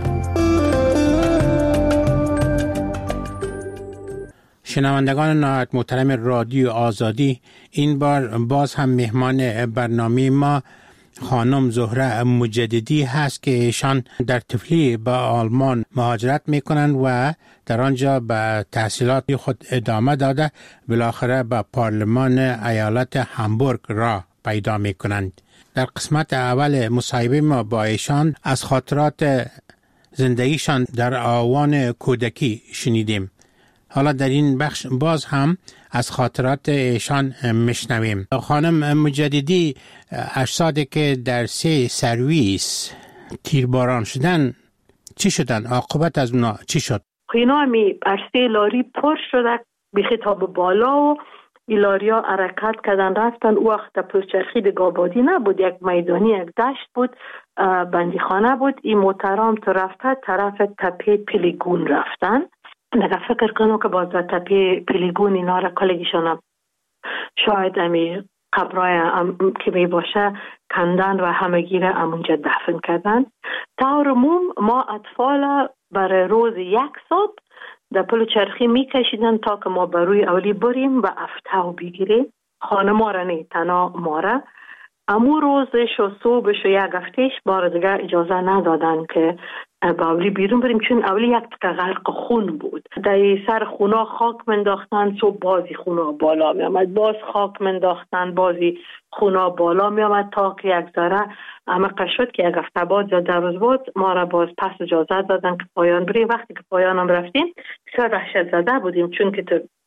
شنوندگان نهایت محترم رادیو آزادی، این بار باز هم مهمان برنامه ما خانم زهره مجددی هست که ایشان در طفلی به آلمان مهاجرت میکنند و در آنجا به تحصیلات خود ادامه داده بالاخره به پارلمان ایالت هامبورگ را پیدا میکنند. در قسمت اول مصاحبه ما با ایشان از خاطرات زندگیشان در آوان کودکی شنیدیم. حالا در این بخش باز هم از خاطرات ایشان میشنویم. خانم مجددی، اجسادی که در سه سرویس تیرباران شدن چی شدن؟ عاقبت از اونا چی شد؟ اینا می سه لاری پر شده به خطاب بالا و ایلاریا حرکت کردن رفتن. او وقت پلچرخی دیگه آبادی نبود، یک میدانی یک دشت بود، بندیخانه بود. این موترام تو رفته طرف تپه پیلیگون رفتن. نگه فکر کنم که باز تپه پیلیگون اینا را کلگیشان شاید امی قبرای که می باشه کندن و همگی را امونجا دفن کردن. طور عموم ما اطفال برای روز یک ساعت در پل چرخی می کشیدن تا که ما بروی اولی بریم و افتاو بگیریم. خانه ما را نه تنها ما را امو روزش و صبحش و یک هفتهش بار دیگه اجازه ندادن که با اولی بیرون بریم، چون اولی یک تکه غرق خون بود. در سر خونا خاک منداختن، صبح بازی خونا بالا می آمد، باز خاک منداختن، بازی خونا بالا می آمد تا که یک ذره عمق شد که یک هفته بعد یا در روز بعد ما را باز پس اجازه دادن که پایان بریم. وقتی که پایان هم رفتیم بسیار وحشت زده بودیم، چون که تو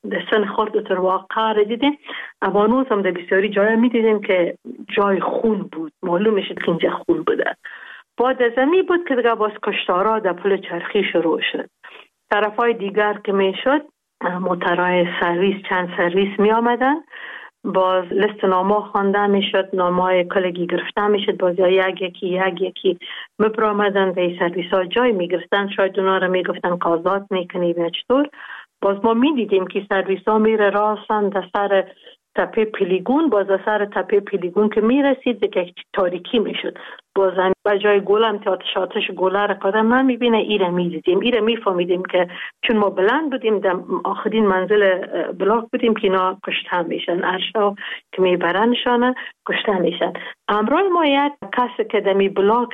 سن خورد تر واقع دیدیم. اما نوز هم در بسیاری جای می دیدیم که جای خون بود، معلوم میشد که اینجا خون بوده. بعد از امی بود که دیگه باز کشتارا در پل چرخی شروع شد. طرف های دیگر که می شد موترهای سرویس، چند سرویس می آمدن، باز لیست نامه خوانده می شد، نامه کلگی گرفته می شد، باز یک یکی یک یکی می برآمدن و این سرویس ها جای می گرفتن. شاید اونا را می گفتن که آزاد می کنی و چطور. باز ما می دیدیم که سرویس ها می راسن در سر تپه پیلیگون، باز در سر تپه پیلیگون که می رسید که تاریکی می شد. باز به جای گولم تا آتش آتش گوله را قدم نمی بینه، ایره می دیدیم، ایره می فهمیدیم که چون ما بلند بودیم در آخرین منزل بلاک بودیم که اینا کشته میشن، ارشا که می برنشانه کشته میشن. امروز ما یک کسی که دمی بلاک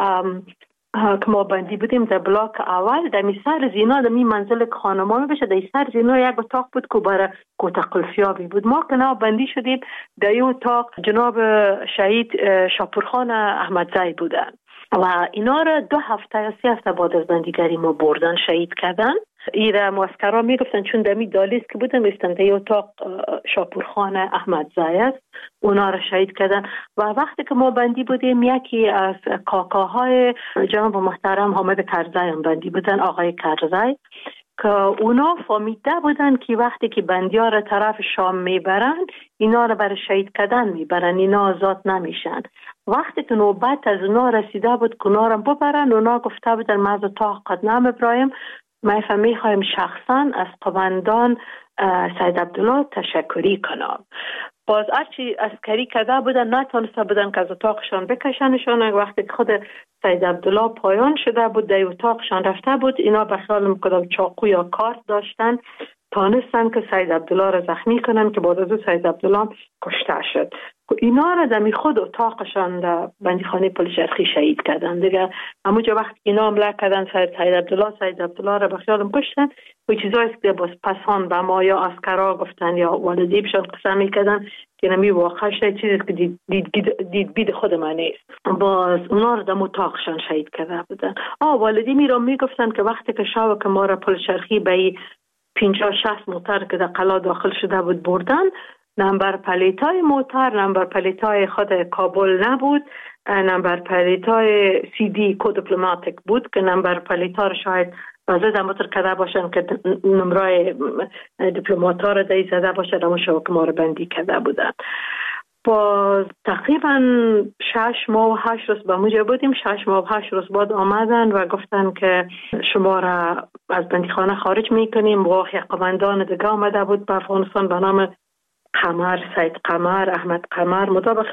که ما بندی بودیم در بلاک اول، در می سر زینا در می منزل خانمان بشه، در سر زینا یک اتاق بود که برای کوتا قلفیابی بود. ما که نا بندی شدیم در این اتاق جناب شهید شاپورخان احمدزی بودن و اینا را دو هفته یا سی هفته بعد از بندیگری ما بردن، شهید کردن. ایره موسکرها میگفتن چون دمی دالیز که بودن میستن در اتاق شاپورخان احمدزی است، اونا را شهید کردن. و وقتی که ما بندی بودیم یکی از کاکاهای جناب محترم حامد کرزی هم بندی بودن، آقای کرزی، که اونا فهمیده بودن که وقتی که بندی ها را طرف شام میبرن اینا را برای شهید کردن میبرن، اینا آزاد نمیشن. وقتی که نوبت از اونا رسیده بود که اونا را ببرن، اونا گفته بودن ما از اتاق قد نمیبرایم، ما میخوایم شخصا از قماندان سید عبدالله تشکری کنم. باز هرچی عسکری کرده بودن نتونسته بودن که از اتاقشان بکشنشان. وقتی که خود سید عبدالله پایان شده بود در اتاقشان رفته بود، اینا به خیال میکردم چاقو یا کارت داشتن، تانستن که سید عبدالله را زخمی کنن که بعد از او سید عبدالله کشته شد. اینا را دمی خود اتاقشان در بندیخانه پل چرخی شهید کردن دیگه. همونجا وقتی اینا حمله کردن سید سید عبدالله سید عبدالله را به خیالم کشتن و چیزایی که باز پسان به ما یا عسکرا گفتن یا والدیبشان قسم میکردن که نمی واقعا شاید چیزی که دید, دید, دید, دید بید خود من نیست. باز اونا را در اتاقشان شهید کرده بودن. آه والدی می را میگفتن که وقتی که شب که ما را پل چرخی به پنجاه شصت موتر که در قلا داخل شده بود بردن، نمبر پلیتای موتر نمبر پلیتای خود کابل نبود، نمبر پلیتای سی دی کو دیپلماتیک بود که نمبر پلیتا را شاید بازه دمتر کرده باشن که نمرای دیپلماتا را دایی زده باشن، اما شما که ما را بندی کرده بودن. با تقریبا شش ماه و هشت روز به موجه بودیم. شش ماه و هشت روز بعد آمدن و گفتن که شما را از بندیخانه خارج میکنیم. و قماندان دیگه آمده بود به افغانستان به نام قمر، سید قمر، احمد قمر، مطابق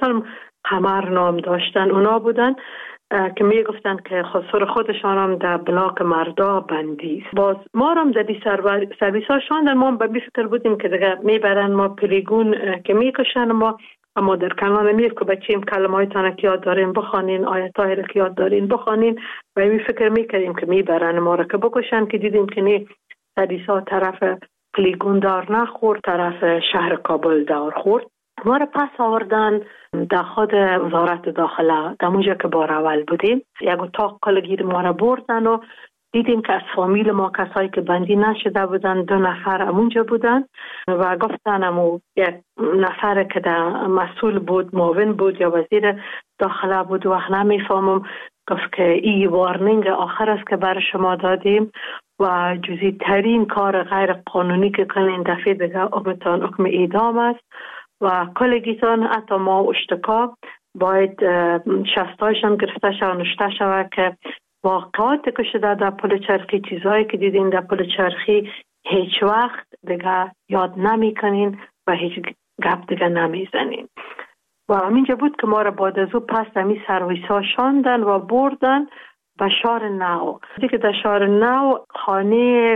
قمر نام داشتن. اونا بودن که می گفتن که خسور خودشان هم در بلاک مردا بندی. باز ما هم در سرویس ها شاندن. ما به بی فکر بودیم که دیگه میبرن ما پلیگون که میکشن ما، اما در کنان میر که بچیم کلمه های تانه که یاد دارین بخوانین، آیت های که یاد دارین بخوانین و می فکر میکردیم که میبرن ما را که بکشن، که دیدیم که نی سرویس ها طرف پلیگون دار نخورد، طرف شهر کابل دار خورد. ما را پس آوردن در خود وزارت داخله، در اونجا که بار اول بودیم. یک اتاق کلگیر ما را بردن و دیدیم که از فامیل ما کسایی که بندی نشده بودن دو نفر امونجا بودن و گفتن امو یک نفر که در مسئول بود، معاون بود یا وزیر داخله بود، وقت نمیفهمم، گفت که این وارنینگ آخر است که برای شما دادیم و جزئی ترین کار غیر قانونی که کنین دفعه دیگه حکمتان حکم اعدام است و کلگیتان حتی ما اشتکا باید شستایشان گرفته شود نشته شود که واقعات که شده در پل چرخی، چیزهایی که دیدین در پل چرخی هیچ وقت دیگه یاد نمی کنین و هیچ گپ دیگه نمی زنین. و همینجا بود که ما را بعد از او پس دمی سرویس ها شاندن و بردن به شهر نو. دیگه در شهر نو خانه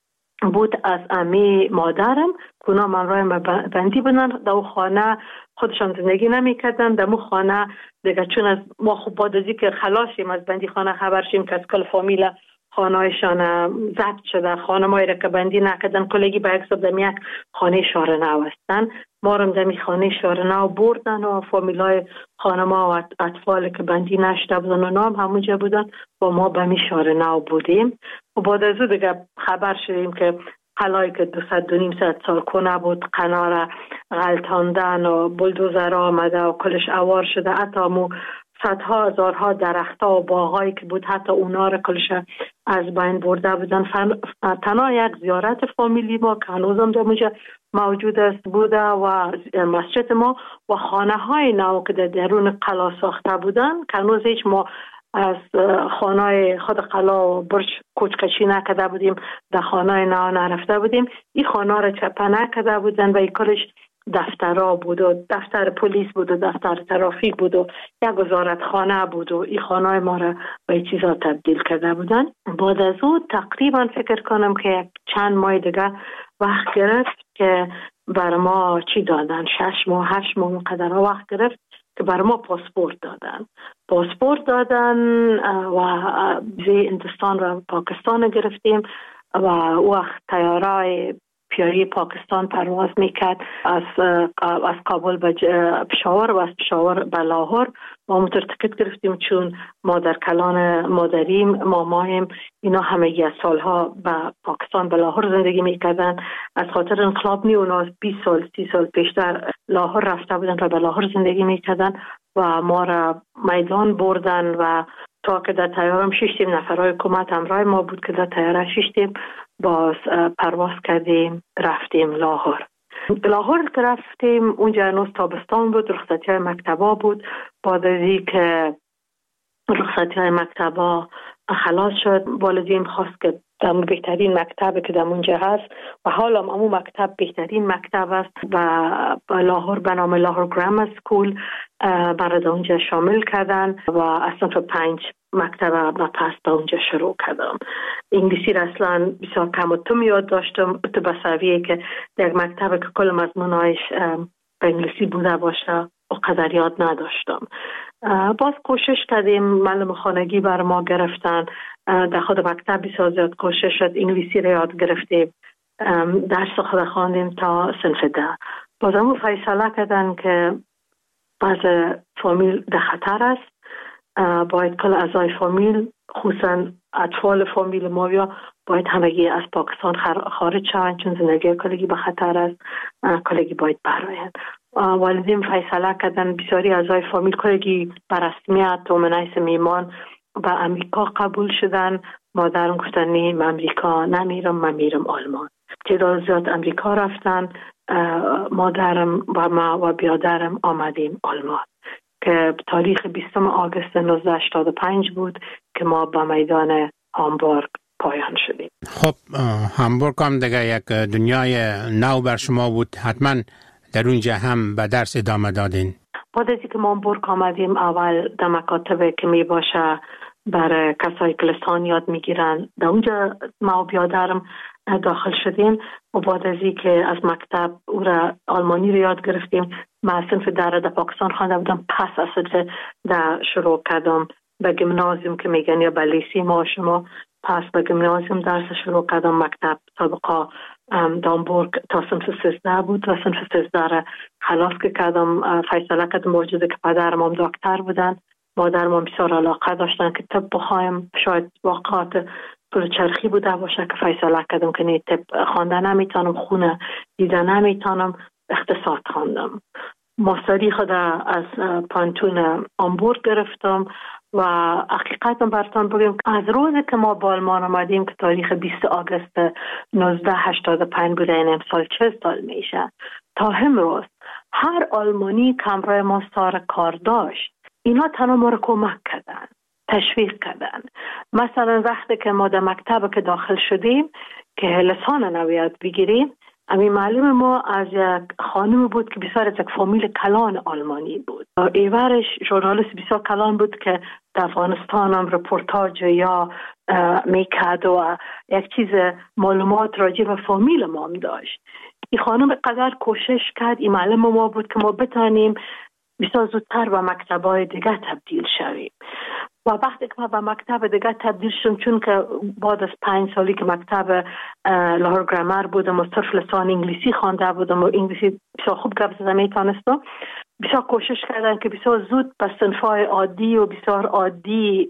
بود از امی مادرم که اونا من بندی بودن. در او خانه خودشان زندگی نمی کردن. در او خانه دیگه چون از ما خوب بعد از که خلاصیم از بندی خانه خبر شیم که از کل فامیل خانه هایشان ضبط شده، خانه مایی را که بندی نکردن کلگی به یک سب یک خانه شهر نو هستن. ما رم دمی خانه شهر نو بردن و فامیل های خانه ما و اطفال که بندی نشده بودن و نام همونجا بودن و ما به می شهر نو بودیم. و بعد از او دیگه خبر شدیم که قلایی که دو صد و نیم صد سال کنه بود قنار غلطاندن و بلدوزر آمده و کلش اوار شده، حتی مو صدها هزارها درختها و باغایی که بود حتی اونا رو کلش از بین برده بودن. تنها یک زیارت فامیلی ما که هنوزم در اونجا موجود است بوده و مسجد ما و خانه های نو که در درون قلا ساخته بودن که هنوز هیچ ما از خانه خود قلا و برج کوچکشی نکده بودیم، در خانه نو نرفته بودیم. این خانه را چپه نکده بودن و این کلش دفترها بود و دفتر پلیس بود و دفتر ترافیک بود و یک وزارت خانه بود و این خانه ما را به این چیزا تبدیل کرده بودن. بعد از او تقریبا فکر کنم که چند ماه دیگه وقت گرفت که بر ما چی دادن، شش ماه هشت ماه قدر وقت گرفت که بر ما پاسپورت دادن پاسپورت دادن و ویزای هندوستان و پاکستان گرفتیم و وقت طیاره پیاری پاکستان پرواز میکرد از از کابل به پشاور و از پشاور به لاهور. ما موتور تکت گرفتیم چون مادر کلان مادریم مامایم اینا همه سالها به پاکستان به لاهور زندگی میکردن. از خاطر انقلاب نی اونا بیست سال سی سال پیشتر لاهور رفته بودن و به لاهور زندگی میکردن و ما را میدان بردن و تا که در تیارم ششتیم نفرهای حکومت همراه ما بود که در تیاره ششتیم باز پرواز کردیم رفتیم لاهور. لاهور که رفتیم اونجا هنوز تابستان بود، رخصتی های مکتبا بود. بعد از این که رخصتی های مکتبا خلاص شد والدین خواست که در بهترین مکتب که در اونجا هست و حالا امو مکتب بهترین مکتب است و لاهور به نام لاهور گرامر سکول برای اونجا شامل کردن و اصلا تو پنج مکتب و پس تا اونجا شروع کردم. انگلیسی را اصلا بسیار کم و تو یاد داشتم تو بسویه که در مکتب که کل مضمونایش به انگلیسی بوده باشه و قدر یاد نداشتم. باز کوشش کردیم، معلم خانگی بر ما گرفتن، در خود مکتب بسیار زیاد کوشش شد، انگلیسی را یاد گرفتیم، درس خود خواندیم تا صنف ده. باز همون فیصله کردن که باز فامیل در خطر است، باید کل اعضای فامیل خصوصا اطفال فامیل ما یا باید همگی از پاکستان خارج شوند چون زندگی کلگی به خطر است، کلگی باید برآیند. والدین فیصله کردن بسیاری اعضای فامیل کلگی بر رسمیت و منیس میمان به امریکا قبول شدن. مادرم گفتن نیم امریکا نمیرم، من میرم آلمان. تعداد زیاد امریکا رفتن، مادرم و ما و بیادرم آمدیم آلمان که تاریخ بیستم آگوست نوزده هشتاد و پنج بود که ما با میدان هامبورگ پایان شدیم. خب هامبورگ هم دیگه یک دنیای نو بر شما بود، حتما در اونجا هم به درس ادامه دادین. بعد از اینکه ما هامبورگ آمدیم اول در مکاتب که می باشه برای کسایی که لسان یاد میگیرن در اونجا ما و بیادرم داخل شدیم و بعد از اینکه از مکتب او را آلمانی رو یاد گرفتیم. من صنف در در پاکستان خوانده بودم، پس از صنف در شروع کردم به گیمنازیوم که میگن یا به لیسی ما شما، پس به گیمنازیوم درس شروع کردم. مکتب سابقا دامبورگ تا صنف سیزده بود و صنف سیزده را خلاص که کردم. فیصله کردم موجوده که پدرم هم دکتر بودن، مادرم هم بسیار علاقه داشتن که طب بخوایم، شاید واقعات پول چرخی بوده باشه که فیصله کردم که نه طب خوانده نمیتونم، خونه دیده نمیتونم، اقتصاد خواندم. ماستری خود از پانتون هامبورگ گرفتم و حقیقتا براتون بگم از روزی که ما با آلمان آمدیم که تاریخ بیست آگوست نوزده هشتاد و پنج بوده، این امسال چه سال میشه، تا امروز هر آلمانی که همراه ما سر کار داشت اینا تنها ما رو کمک کردن، تشویق کردن. مثلا وقتی که ما در مکتب که داخل شدیم که لسان نویاد بگیریم، امی معلم ما از یک خانم بود که بسیار از یک فامیل کلان آلمانی بود. ایورش ژورنالیست بسیار کلان بود که در افغانستان هم رپورتاج یا میکرد و یک چیز معلومات راجع به فامیل ما هم داشت. این خانم قدر کوشش کرد، این معلم ما بود که ما بتانیم بسیار زودتر به مکتب‌های دیگه تبدیل شویم. و وقتی که ما به مکتب دیگه تبدیل شدم، چون که بعد از پنج سالی که مکتب لاهور گرامر بودم و صرف لسان انگلیسی خوانده بودم و انگلیسی بسیار خوب گپ زدم میتونستم، بسیار کوشش کردن که بسیار زود پس صنفای عادی و بسیار عادی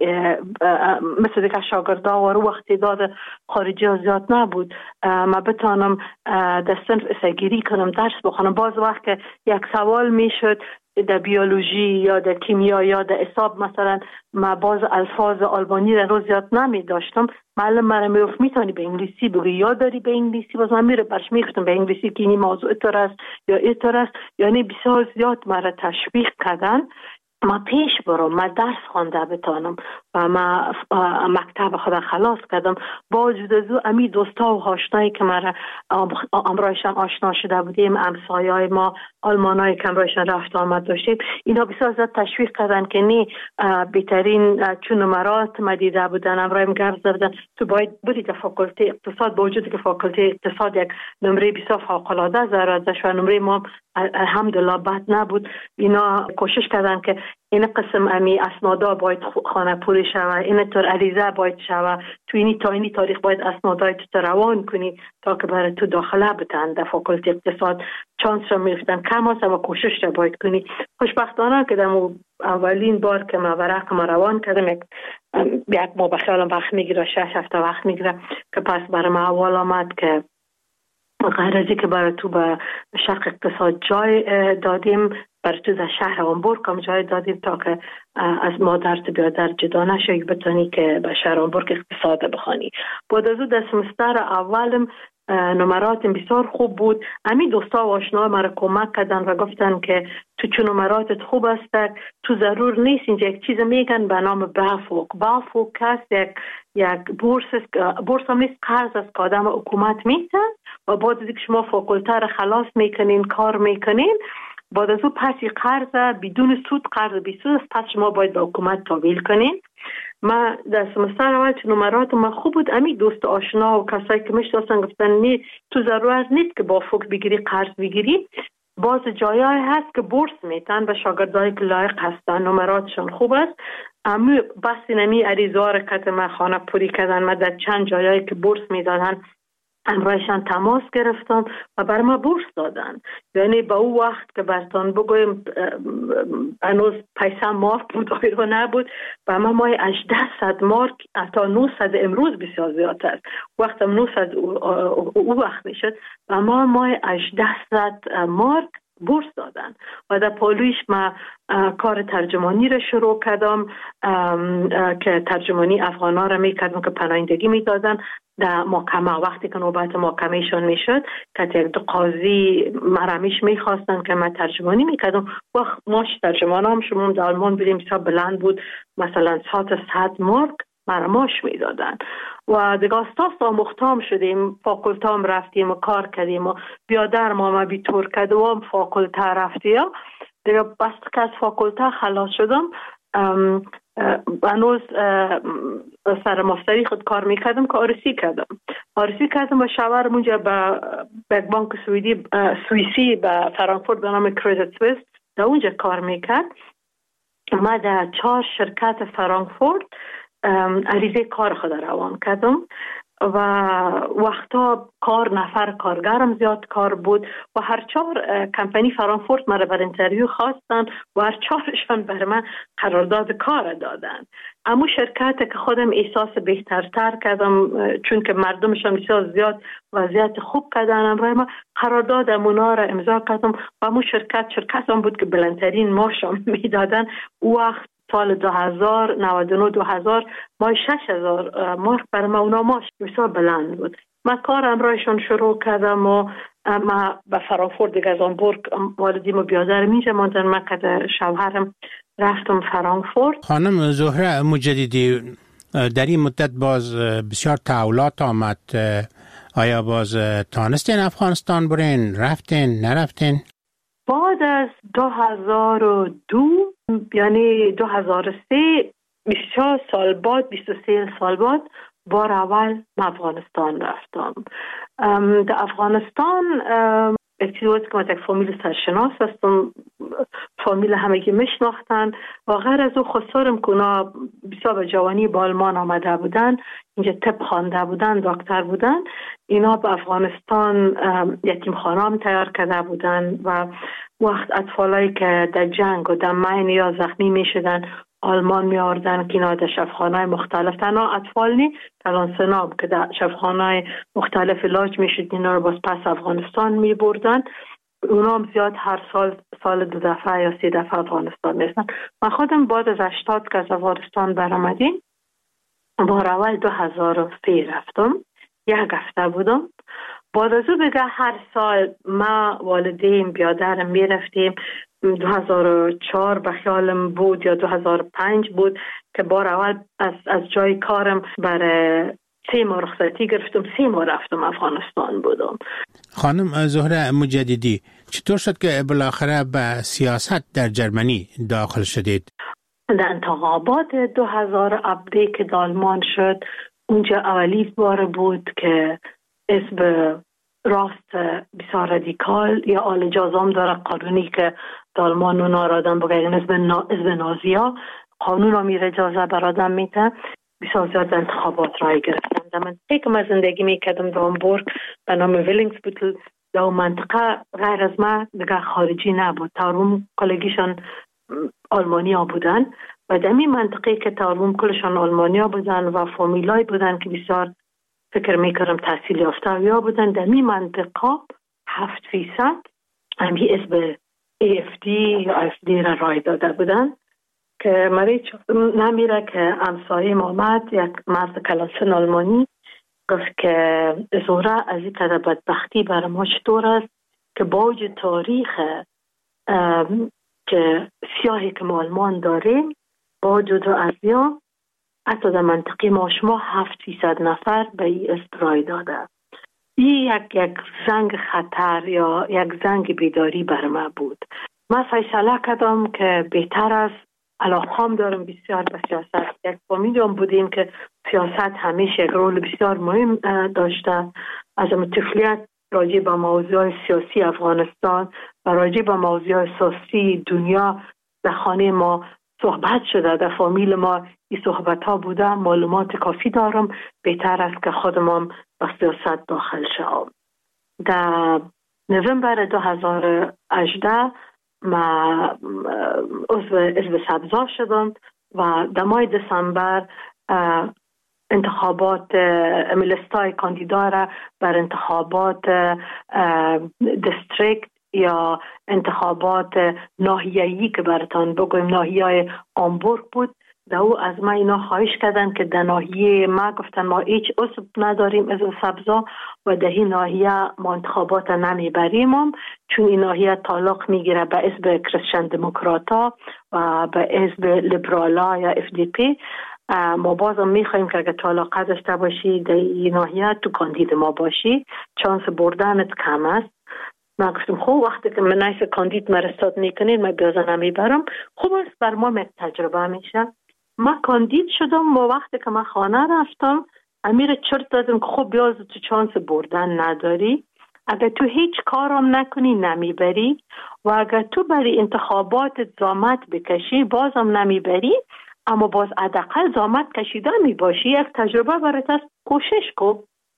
مثل دیگه شاگردا و رو وقتی داد خارجی ها زیاد نبود ما بتانم در صنف اسگیری کنم درس بخونم. باز وقت که یک سوال میشد در بیولوژی یا در کیمیا یا در حساب مثلا ما باز الفاظ آلمانی رو زیاد نمی داشتم، معلم مرا میگفت میتونی به انگلیسی بگی یا داری به انگلیسی، باز من میره برش میگفتم به انگلیسی که این موضوع اتر است یا اتر است. یعنی بسیار زیاد مرا تشویق کردن ما پیش برم، ما درس خوانده بتانم و ما مکتب خدا خلاص کردم. با وجود از او امی دوستا و آشنایی که مرا امرایشان آشنا شده بودیم، همسایه‌های ما آلمانایی که امرایشان رفت آمد داشتیم، اینا بسیار زیاد تشویق کردن که نه بهترین چون نمرات ما دیده بودن امرایم گرد بودن تو باید بری در فاکولته اقتصاد، با وجود که فاکولته اقتصاد یک نمره بسیار فوق‌العاده زرازش و نمره ما الحمدلله بد نبود. اینا کوشش کردن که این قسم امی اسنادا باید خانه پوری شوه، این طور عریضه باید شوه، تو اینی تا اینی تاریخ باید اسنادای تو روان کنی تا که برای تو داخله بتن در فاکولته اقتصاد. چانس رو میفتن کم هست و کوشش رو باید کنی. خوشبختانه که در اولین بار که ما ورق ما روان کردم یک یک ما بخیالم وقت میگیره، شش هفته وقت میگیره که پس برای ما اول آمد که غیر ازی که برای تو به شق اقتصاد جای دادیم، برای تو در شهر هامبورگ هم جای دادیم تا که از مادر تو بیادر جدا نشوی بتانی که به شهر هامبورگ اقتصاد بخوانی. بعد از او در سمستر اولم نمرات بسیار خوب بود. همین دوستا و آشنا مرا کمک کردن و گفتن که تو چون نمراتت خوب است تو ضرور نیست اینجا یک چیز میگن به نام بافوک. بافوک هست یک یک بورس بورس هم نیست، قرض است که آدم حکومت میده و بعد از اینکه شما فاکولته را خلاص میکنین کار میکنین، بعد از او پسی قرض بدون سود، قرض بی سود است، پس شما باید به حکومت تحویل کنین. ما در سمستر اول چون نمرات ما خوب بود، امی دوست آشنا و کسایی که میشناسن گفتن نه تو ضرورت نیست که با فوق بگیری قرض بگیری، باز جایای هست که بورس میتن به شاگردایی که لایق هستن، نمراتشون خوب است. اما بس نمی عریضه ها رکت ما خانه پوری کردن، ما در چند جایایی که بورس میدادن امرایشان تماس گرفتم و بر ما بورس دادن. یعنی با او وقت که برتان بگویم هنوز پیسه مارک بود آیرو نبود و ما مای هجده مارک تا نهصد امروز بسیار زیاد است. وقت هم نهصد او وقت میشد و ما مای هجده مارک بورس دادن و در پالویش ما کار ترجمانی را شروع کردم که ترجمانی افغانا را میکردم که پناهندگی میدادن در محکمه. وقتی که نوبت محکمهشون میشد که یک دو قاضی مرمیش میخواستن که من ترجمانی میکردم و ماش ترجمان هم شما در آلمان بریم بسیار بلند بود، مثلا ساعت صد مارک مرماش میدادن و دیگه استاس آموختام شدیم، فاکولتام رفتیم و کار کردیم و بیادر ما ما بی تور کردم و فاکولته رفتیم دیگه. بس که از فاکولته خلاص شدم هنوز سر ماستری خود کار میکردم که آرسی کردم آرسی کردم و شاور اونجا به یک بانک سوئدی سوئیسی به فرانکفورت به نام کریدیت سوئیس در اونجا کار میکرد. ما در چهار شرکت فرانکفورت عریضه کار خود روان کردم و وقتا کار نفر کارگرم زیاد کار بود و هر چهار کمپانی فرانکفورت مرا بر انترویو خواستن و هر چهارشان بر من قرارداد کار دادن. اما شرکت که خودم احساس بهترتر کردم چون که مردمشان بسیار زیاد وضعیت خوب کردن، امروز ما قرارداد امونا را امضا کردم و امو شرکت شرکت هم بود که بلندترین ماشم میدادن. وقت سال دو هزار و نود و نه دو هزار مای شش هزار مارک برای ما اونا ماش بسیار بلند بود. من کارم رایشون شروع کردم و ما به فرانکفورت دیگه از هامبورگ والدیم و بیادرم اینجا ماندن. من که شوهرم رفتم فرانکفورت. خانم زهره مجددی در این مدت باز بسیار تحولات آمد، آیا باز تانستین افغانستان برین؟ رفتین؟ نرفتین؟ بعد از دو هزار و دو یعنی دو هزار و سه بیست و چهار سال بعد بیست و سه سال بعد بار اول من افغانستان رفتم. در افغانستان اکتیویت که من یک فامیل سرشناس هستم، فامیل همگی میشناختن و غیر از او خسارم که اونا بسیار به جوانی با آلمان آمده بودن، اینجا طب خوانده بودن، دکتر بودن. اینا به افغانستان یتیم خانه تیار کرده بودن و وقت اطفالایی که در جنگ و در مین یا زخمی می شدن آلمان می آوردن که اینا در شفاخانه‌های مختلف، تنها اطفال نی کلان سناب که در شفاخانه‌های مختلف علاج می شد، اینا رو باز پس افغانستان می بردن. اونا هم زیاد هر سال سال دو دفعه یا سه دفعه افغانستان میستن. من خودم بعد از هشتاد که از افغانستان برآمدیم بار اول دو هزار و سه رفتم، یک هفته بودم. بعد از او دیگه هر سال ما والدین بیادرم میرفتیم. دو هزار و چهار به خیالم بود یا دو هزار و پنج بود که بار اول از, از جای کارم برای سه ماه رخصتی گرفتم، سه ماه رفتم افغانستان بودم. خانم زهره مجددی، چطور شد که بالاخره به سیاست در جرمنی داخل شدید؟ در انتخابات دو هزار و هفده که آلمان شد، اونجا اولی بار بود که اسم راست بسیار رادیکال یا آل جازام داره قانونی که آلمان اونا را آدم بگیرن اسم نازیا قانون امیر اجازه برادم میده. بسیار زیاد انتخابات رای گرفتم. در منطقه که من زندگی میکردم در هامبورگ به نام ویلینگسبوتل، در منطقه غیر از من دیگه خارجی نبود. تاروم کلگیشان آلمانیا بودن و در این منطقه که تاروم کلشان آلمانیا بودن و فامیلای بودن که بسیار فکر میکردم تحصیل یافته یا بودن. در این منطقه هفت فیصد همی اسم ای اف دی یا اف دی را رای داده بودن که مریض نمیره که همسایه آمد، یک مرد کلانسن آلمانی گفت که زوره از این قدر بدبختی برای ما چطور است که با وجود تاریخ که سیاهی که ما آلمان داریم با وجود ازیا حتی در منطقه ما شما هفت فیصد نفر به این استرای داده. این یک یک زنگ خطر یا یک زنگ بیداری بر ما بود. من فیصله کردم که بهتر است، علاقه‌ام دارم بسیار به سیاست. یک فامیلیم بودیم که سیاست همیشه یک رول بسیار مهم داشته. از طفولیت راجع به موضوع سیاسی افغانستان و راجع به موضوع سیاسی دنیا در خانه ما صحبت شده، در فامیل ما این صحبت ها بوده. معلومات کافی دارم، بهتر است که خودم هم به سیاست داخل شوم. در نوامبر دو هزار و هجده ما عضو حزب سبزا شدم و در ماه دسامبر انتخابات ملستای کاندیدا را بر انتخابات دستریکت یا انتخابات ناحیه‌ای که براتان بگویم ناحیه هامبورگ بود، در او از ما اینا خواهش کردن که در ناحیه ما گفتن ما هیچ عضو نداریم از سبزا و در این ناحیه ما انتخابات نمیبریم هم، چون این ناحیه تعلق میگیره به حزب کریستین دموکراتا و به حزب لیبرالا یا اف دی پی. ما بازم میخوایم که اگر تو علاقه داشته باشی در این ناحیه تو کاندید ما باشی، چانس بردنت کم است. من گفتم خوب وقتی که من نیست کاندید مرستاد میکنین من بیازه نمیبرم، خوب است بر ما یک تجربه میشه. ما کاندید شدم و وقتی که من خانه رفتم امیر چرت دادم که خب بیاز تو چانس بردن نداری، اگر تو هیچ کارم نکنی نمیبری و اگر تو برای انتخابات زامت بکشی بازم نمیبری، اما باز حداقل زامت کشیده می باشی، یک تجربه برات است، کوشش کن.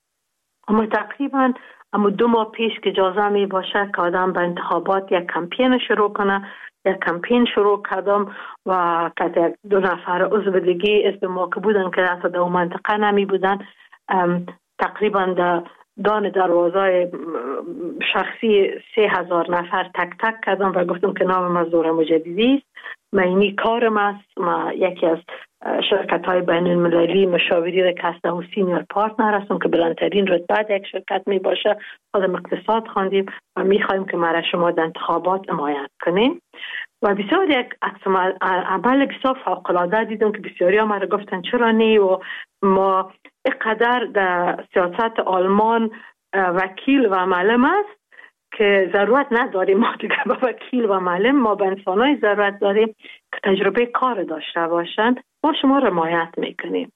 اما تقریبا اما دو ماه پیش که اجازه می باشه که آدم به انتخابات یک کمپین شروع کنه، یک کمپین شروع کردم و که دو نفر عضو دیگه اسم ما که بودن که حتی در منطقه نمی بودن، تقریبا در دان دروازه شخصی سه هزار نفر تک تک کردم و گفتم که نام من زهره مجددی است، من اینی کارم است، من یکی از شرکت های بین المللی مشاوری رکسته و سینیر پارتنر هستم که بلندترین رتبه یک شرکت می باشه. خودم اقتصاد خواندیم و می خواهیم که مرا شما در انتخابات حمایت کنین. و بسیار یک عمل بسیار فوق العاده دیدم که بسیاری ها مرا گفتن چرا نه و ما اینقدر در سیاست آلمان وکیل و معلم است که ضرورت نداریم ما دیگه با وکیل و معلم، ما به انسانای ضرورت داریم که تجربه کار داشته باشن. ما شما رو حمایت میکنیم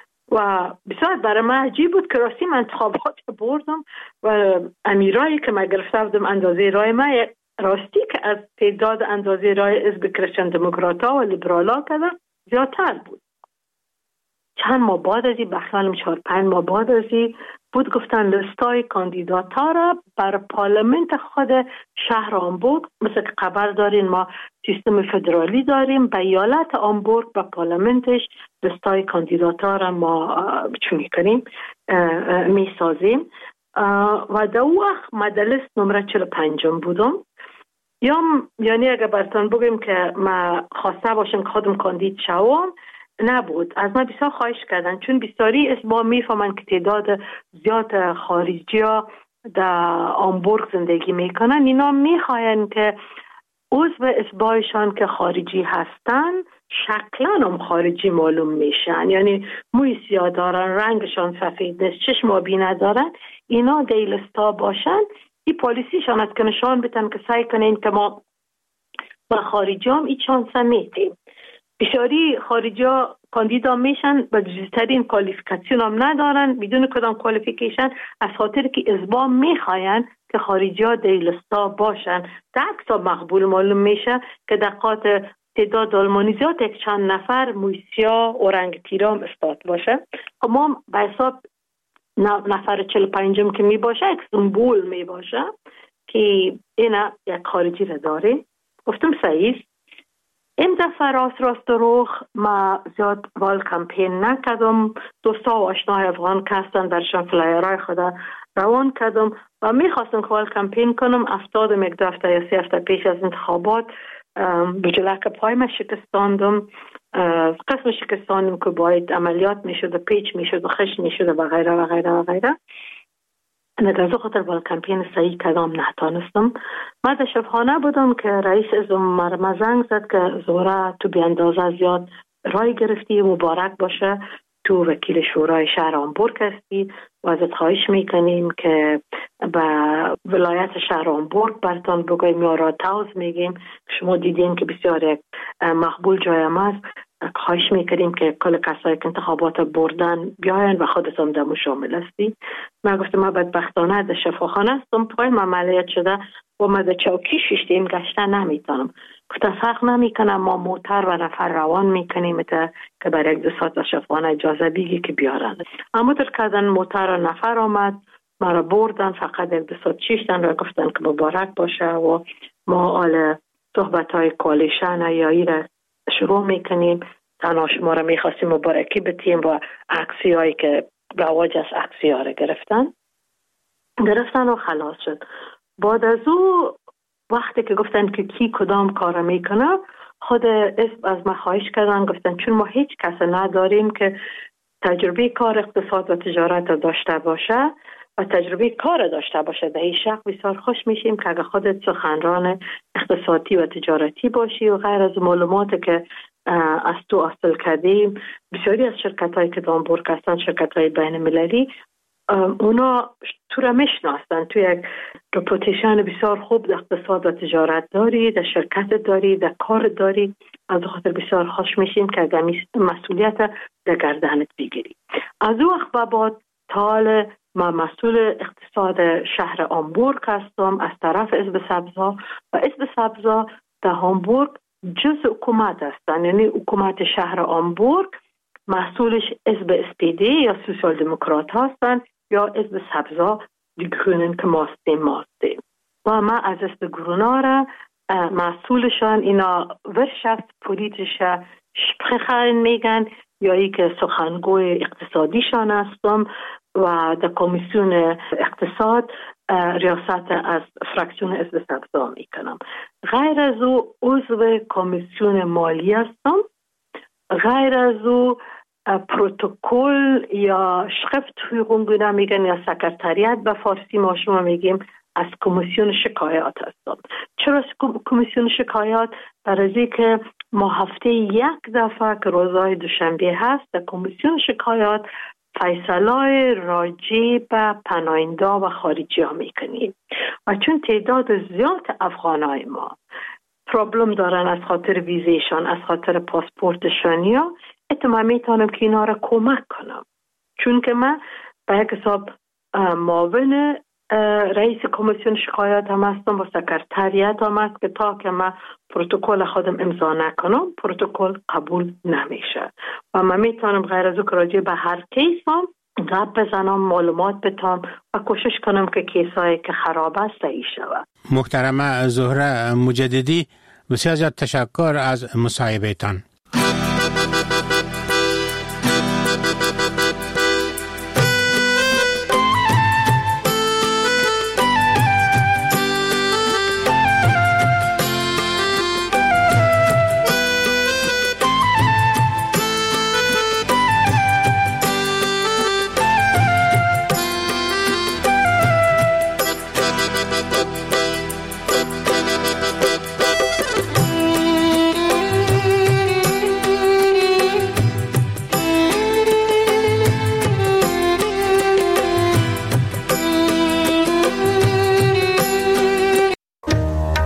و بسیار برای من عجیب بود که راستی من انتخابات بردم و امیرایی که من گرفته بودم اندازه رای من راستی که از تعداد اندازه رای حزب کریستین دموکرات‌ها و لیبرالا کردن زیادتر بود. چند ماه بعد از این بخیالم چهار پنج ماه بعد از این بود گفتن لستای کاندیداتا را بر پارلمنت خود شهر آمبورگ، مثل که خبر دارین ما سیستم فدرالی داریم، به ایالت آمبورگ و پارلمنتش لستای کاندیداتا را ما چون میکنیم می سازیم و در وقت مدلس نمره چهل و پنجم بودم. یا یعنی اگر براتون بگیم که ما خواسته باشم که خودم کاندید شوم، نبود. از من بسیار خواهش کردن، چون بسیاری اسبا میفهمن که تعداد زیاد خارجی ها در آمبورگ زندگی میکنن، اینا میخواین که عضو اسبایشان که خارجی هستن شکلا هم خارجی معلوم میشن، یعنی موی سیاه دارن، رنگشان سفید نیست، چشم آبی ندارن، اینا دیلستا باشن. این پالیسیشان است که نشان بدن که سعی کنین که ما با خارجی هم این چانس میتیم. بسیاری خارجی ها کاندیدا میشن و جزترین کوالیفیکاسیون هم ندارن، بدون کدام کوالیفیکیشن، از خاطر که ازبا میخواین که خارجی ها دیلستا باشن. در عکس مقبول معلوم میشه که دقات تعداد آلمانی زیاد یک چند نفر مویسیا و رنگ تیرام استاد باشه. ما به حساب نفر چهل پنجم که می باشه یک سمبول می باشه که اینا یک خارجی را داره. گفتم صحیح. این دفعه راست راست روخ ما زیاد وال کمپین نکردم، دوستا و آشناهای افغان که هستن برشان فلایرهای خدا روان کردم و میخواستم که وال کمپین کنم. افتادم یک دو هفته یا سه هفته پیش از انتخابات بجلک پای ما شکستاندم، قسم شکستاندم که باید عملیات میشد و پیچ میشد و خش میشد و غیره و غیره و غیره. در از خاطر وال کمپین صحیح کدام نتانستم. من در شبخانه بودم که رئیس ازم مرمه زنگ زد که زوره تو بی اندازه زیاد رای گرفتی، مبارک باشه، تو وکیل شورای شهر آمبورگ هستی و ازت خواهش میکنیم که به ولایت شهر آمبورگ برتان بگویم یا را تاوز میگیم. شما دیدین که بسیار یک مقبول جای ما است. خواهش میکنیم که کل کسایی که انتخابات بردن بیاین و خودت هم دمو شامل هستی. من گفتم ما بدبختانه در شفاخانه هستم، پای من عملیات شده و ما در چوکی شیشتیم گشته نمیتونم. گفتم فرق نمیکنم، ما موتر و نفر روان میکنیم تا که برای یک دو ساعت از شفاخانه اجازه بگی که بیارن. اما در کردن موتر و نفر آمد، ما را بردن، فقط یک دو ساعت شیشتن و گفتن که مبارک باشه و ما آل صحبت های کالیشن یا ای را شروع میکنیم. تنها شما را میخواستیم مبارکی بتیم و عکسی هایی که رواج از عکسی ها را گرفتن گرفتن و خلاص شد. بعد از او وقتی که گفتن که کی کدام کار میکنه، خود اسم از ما خواهش کردن، گفتن چون ما هیچ کس نداریم که تجربه کار اقتصاد و تجارت داشته باشه و تجربه کار داشته باشه، در این شق بسیار خوش میشیم که اگه خودت سخنران اقتصادی و تجارتی باشی و غیر از معلومات که از تو حاصل کردیم. بسیاری از شرکت هایی که در آمبورگ هستن، شرکت های بین المللی، اونا تو را میشناسن، تو یک رپوتیشن بسیار خوب در اقتصاد و تجارت داری، در شرکت داری، در کار داری. از خاطر بسیار خوش میشیم که اگر مسئولیت در گردنت بگیری. از او وقت به بعد تا ما مسئول اقتصاد شهر آمبورگ هستم از طرف حزب سبزها و حزب سبزها در آمبورگ جز حکومت هستن، یعنی حکومت شهر آمبورگ مسئولش حزب اس پی دی یا سوسیال دموکرات هستن یا حزب سبزها دی گرونن که ماستیم ماستیم و ما از حزب گرونا را مسئولشان اینا ورشفت پولیتیشه شپخن میگن یا ای که سخنگوی اقتصادیشان هستم و در کمیسیون اقتصاد ریاست از فراکسیون حزب سبزها میکنم. غیر از او عضو کمیسیون مالی هستم. غیر از او پروتکل یا شخفت حقوق میگن یا سکرتریت به فارسی ما شما میگیم از کمیسیون شکایات هستم. چرا کمیسیون شکایات؟ برای که ما هفته یک دفعه که روزهای دوشنبه هست در کمیسیون شکایات فیصله راجع به پناهنده و خارجی ها میکنیم و چون تعداد زیاد افغانای ما پرابلم دارن از خاطر ویزیشان، از خاطر پاسپورتشان، یا اتما میتونم که اینا را کمک کنم، چون که من به یک حساب معاون رئیس کمیسیون شکایات هم هستم و سکرتریت هم هست که تا که من پروتکل خودم امضا نکنم پروتکل قبول نمیشه و من میتونم غیر از او راجع به هر کیس هم گپ بزنم، معلومات بتام و کوشش کنم که کیسایی که خراب است صحیح شود. محترمه زهره مجددی، بسیار زیاد تشکر از مصاحبهتان.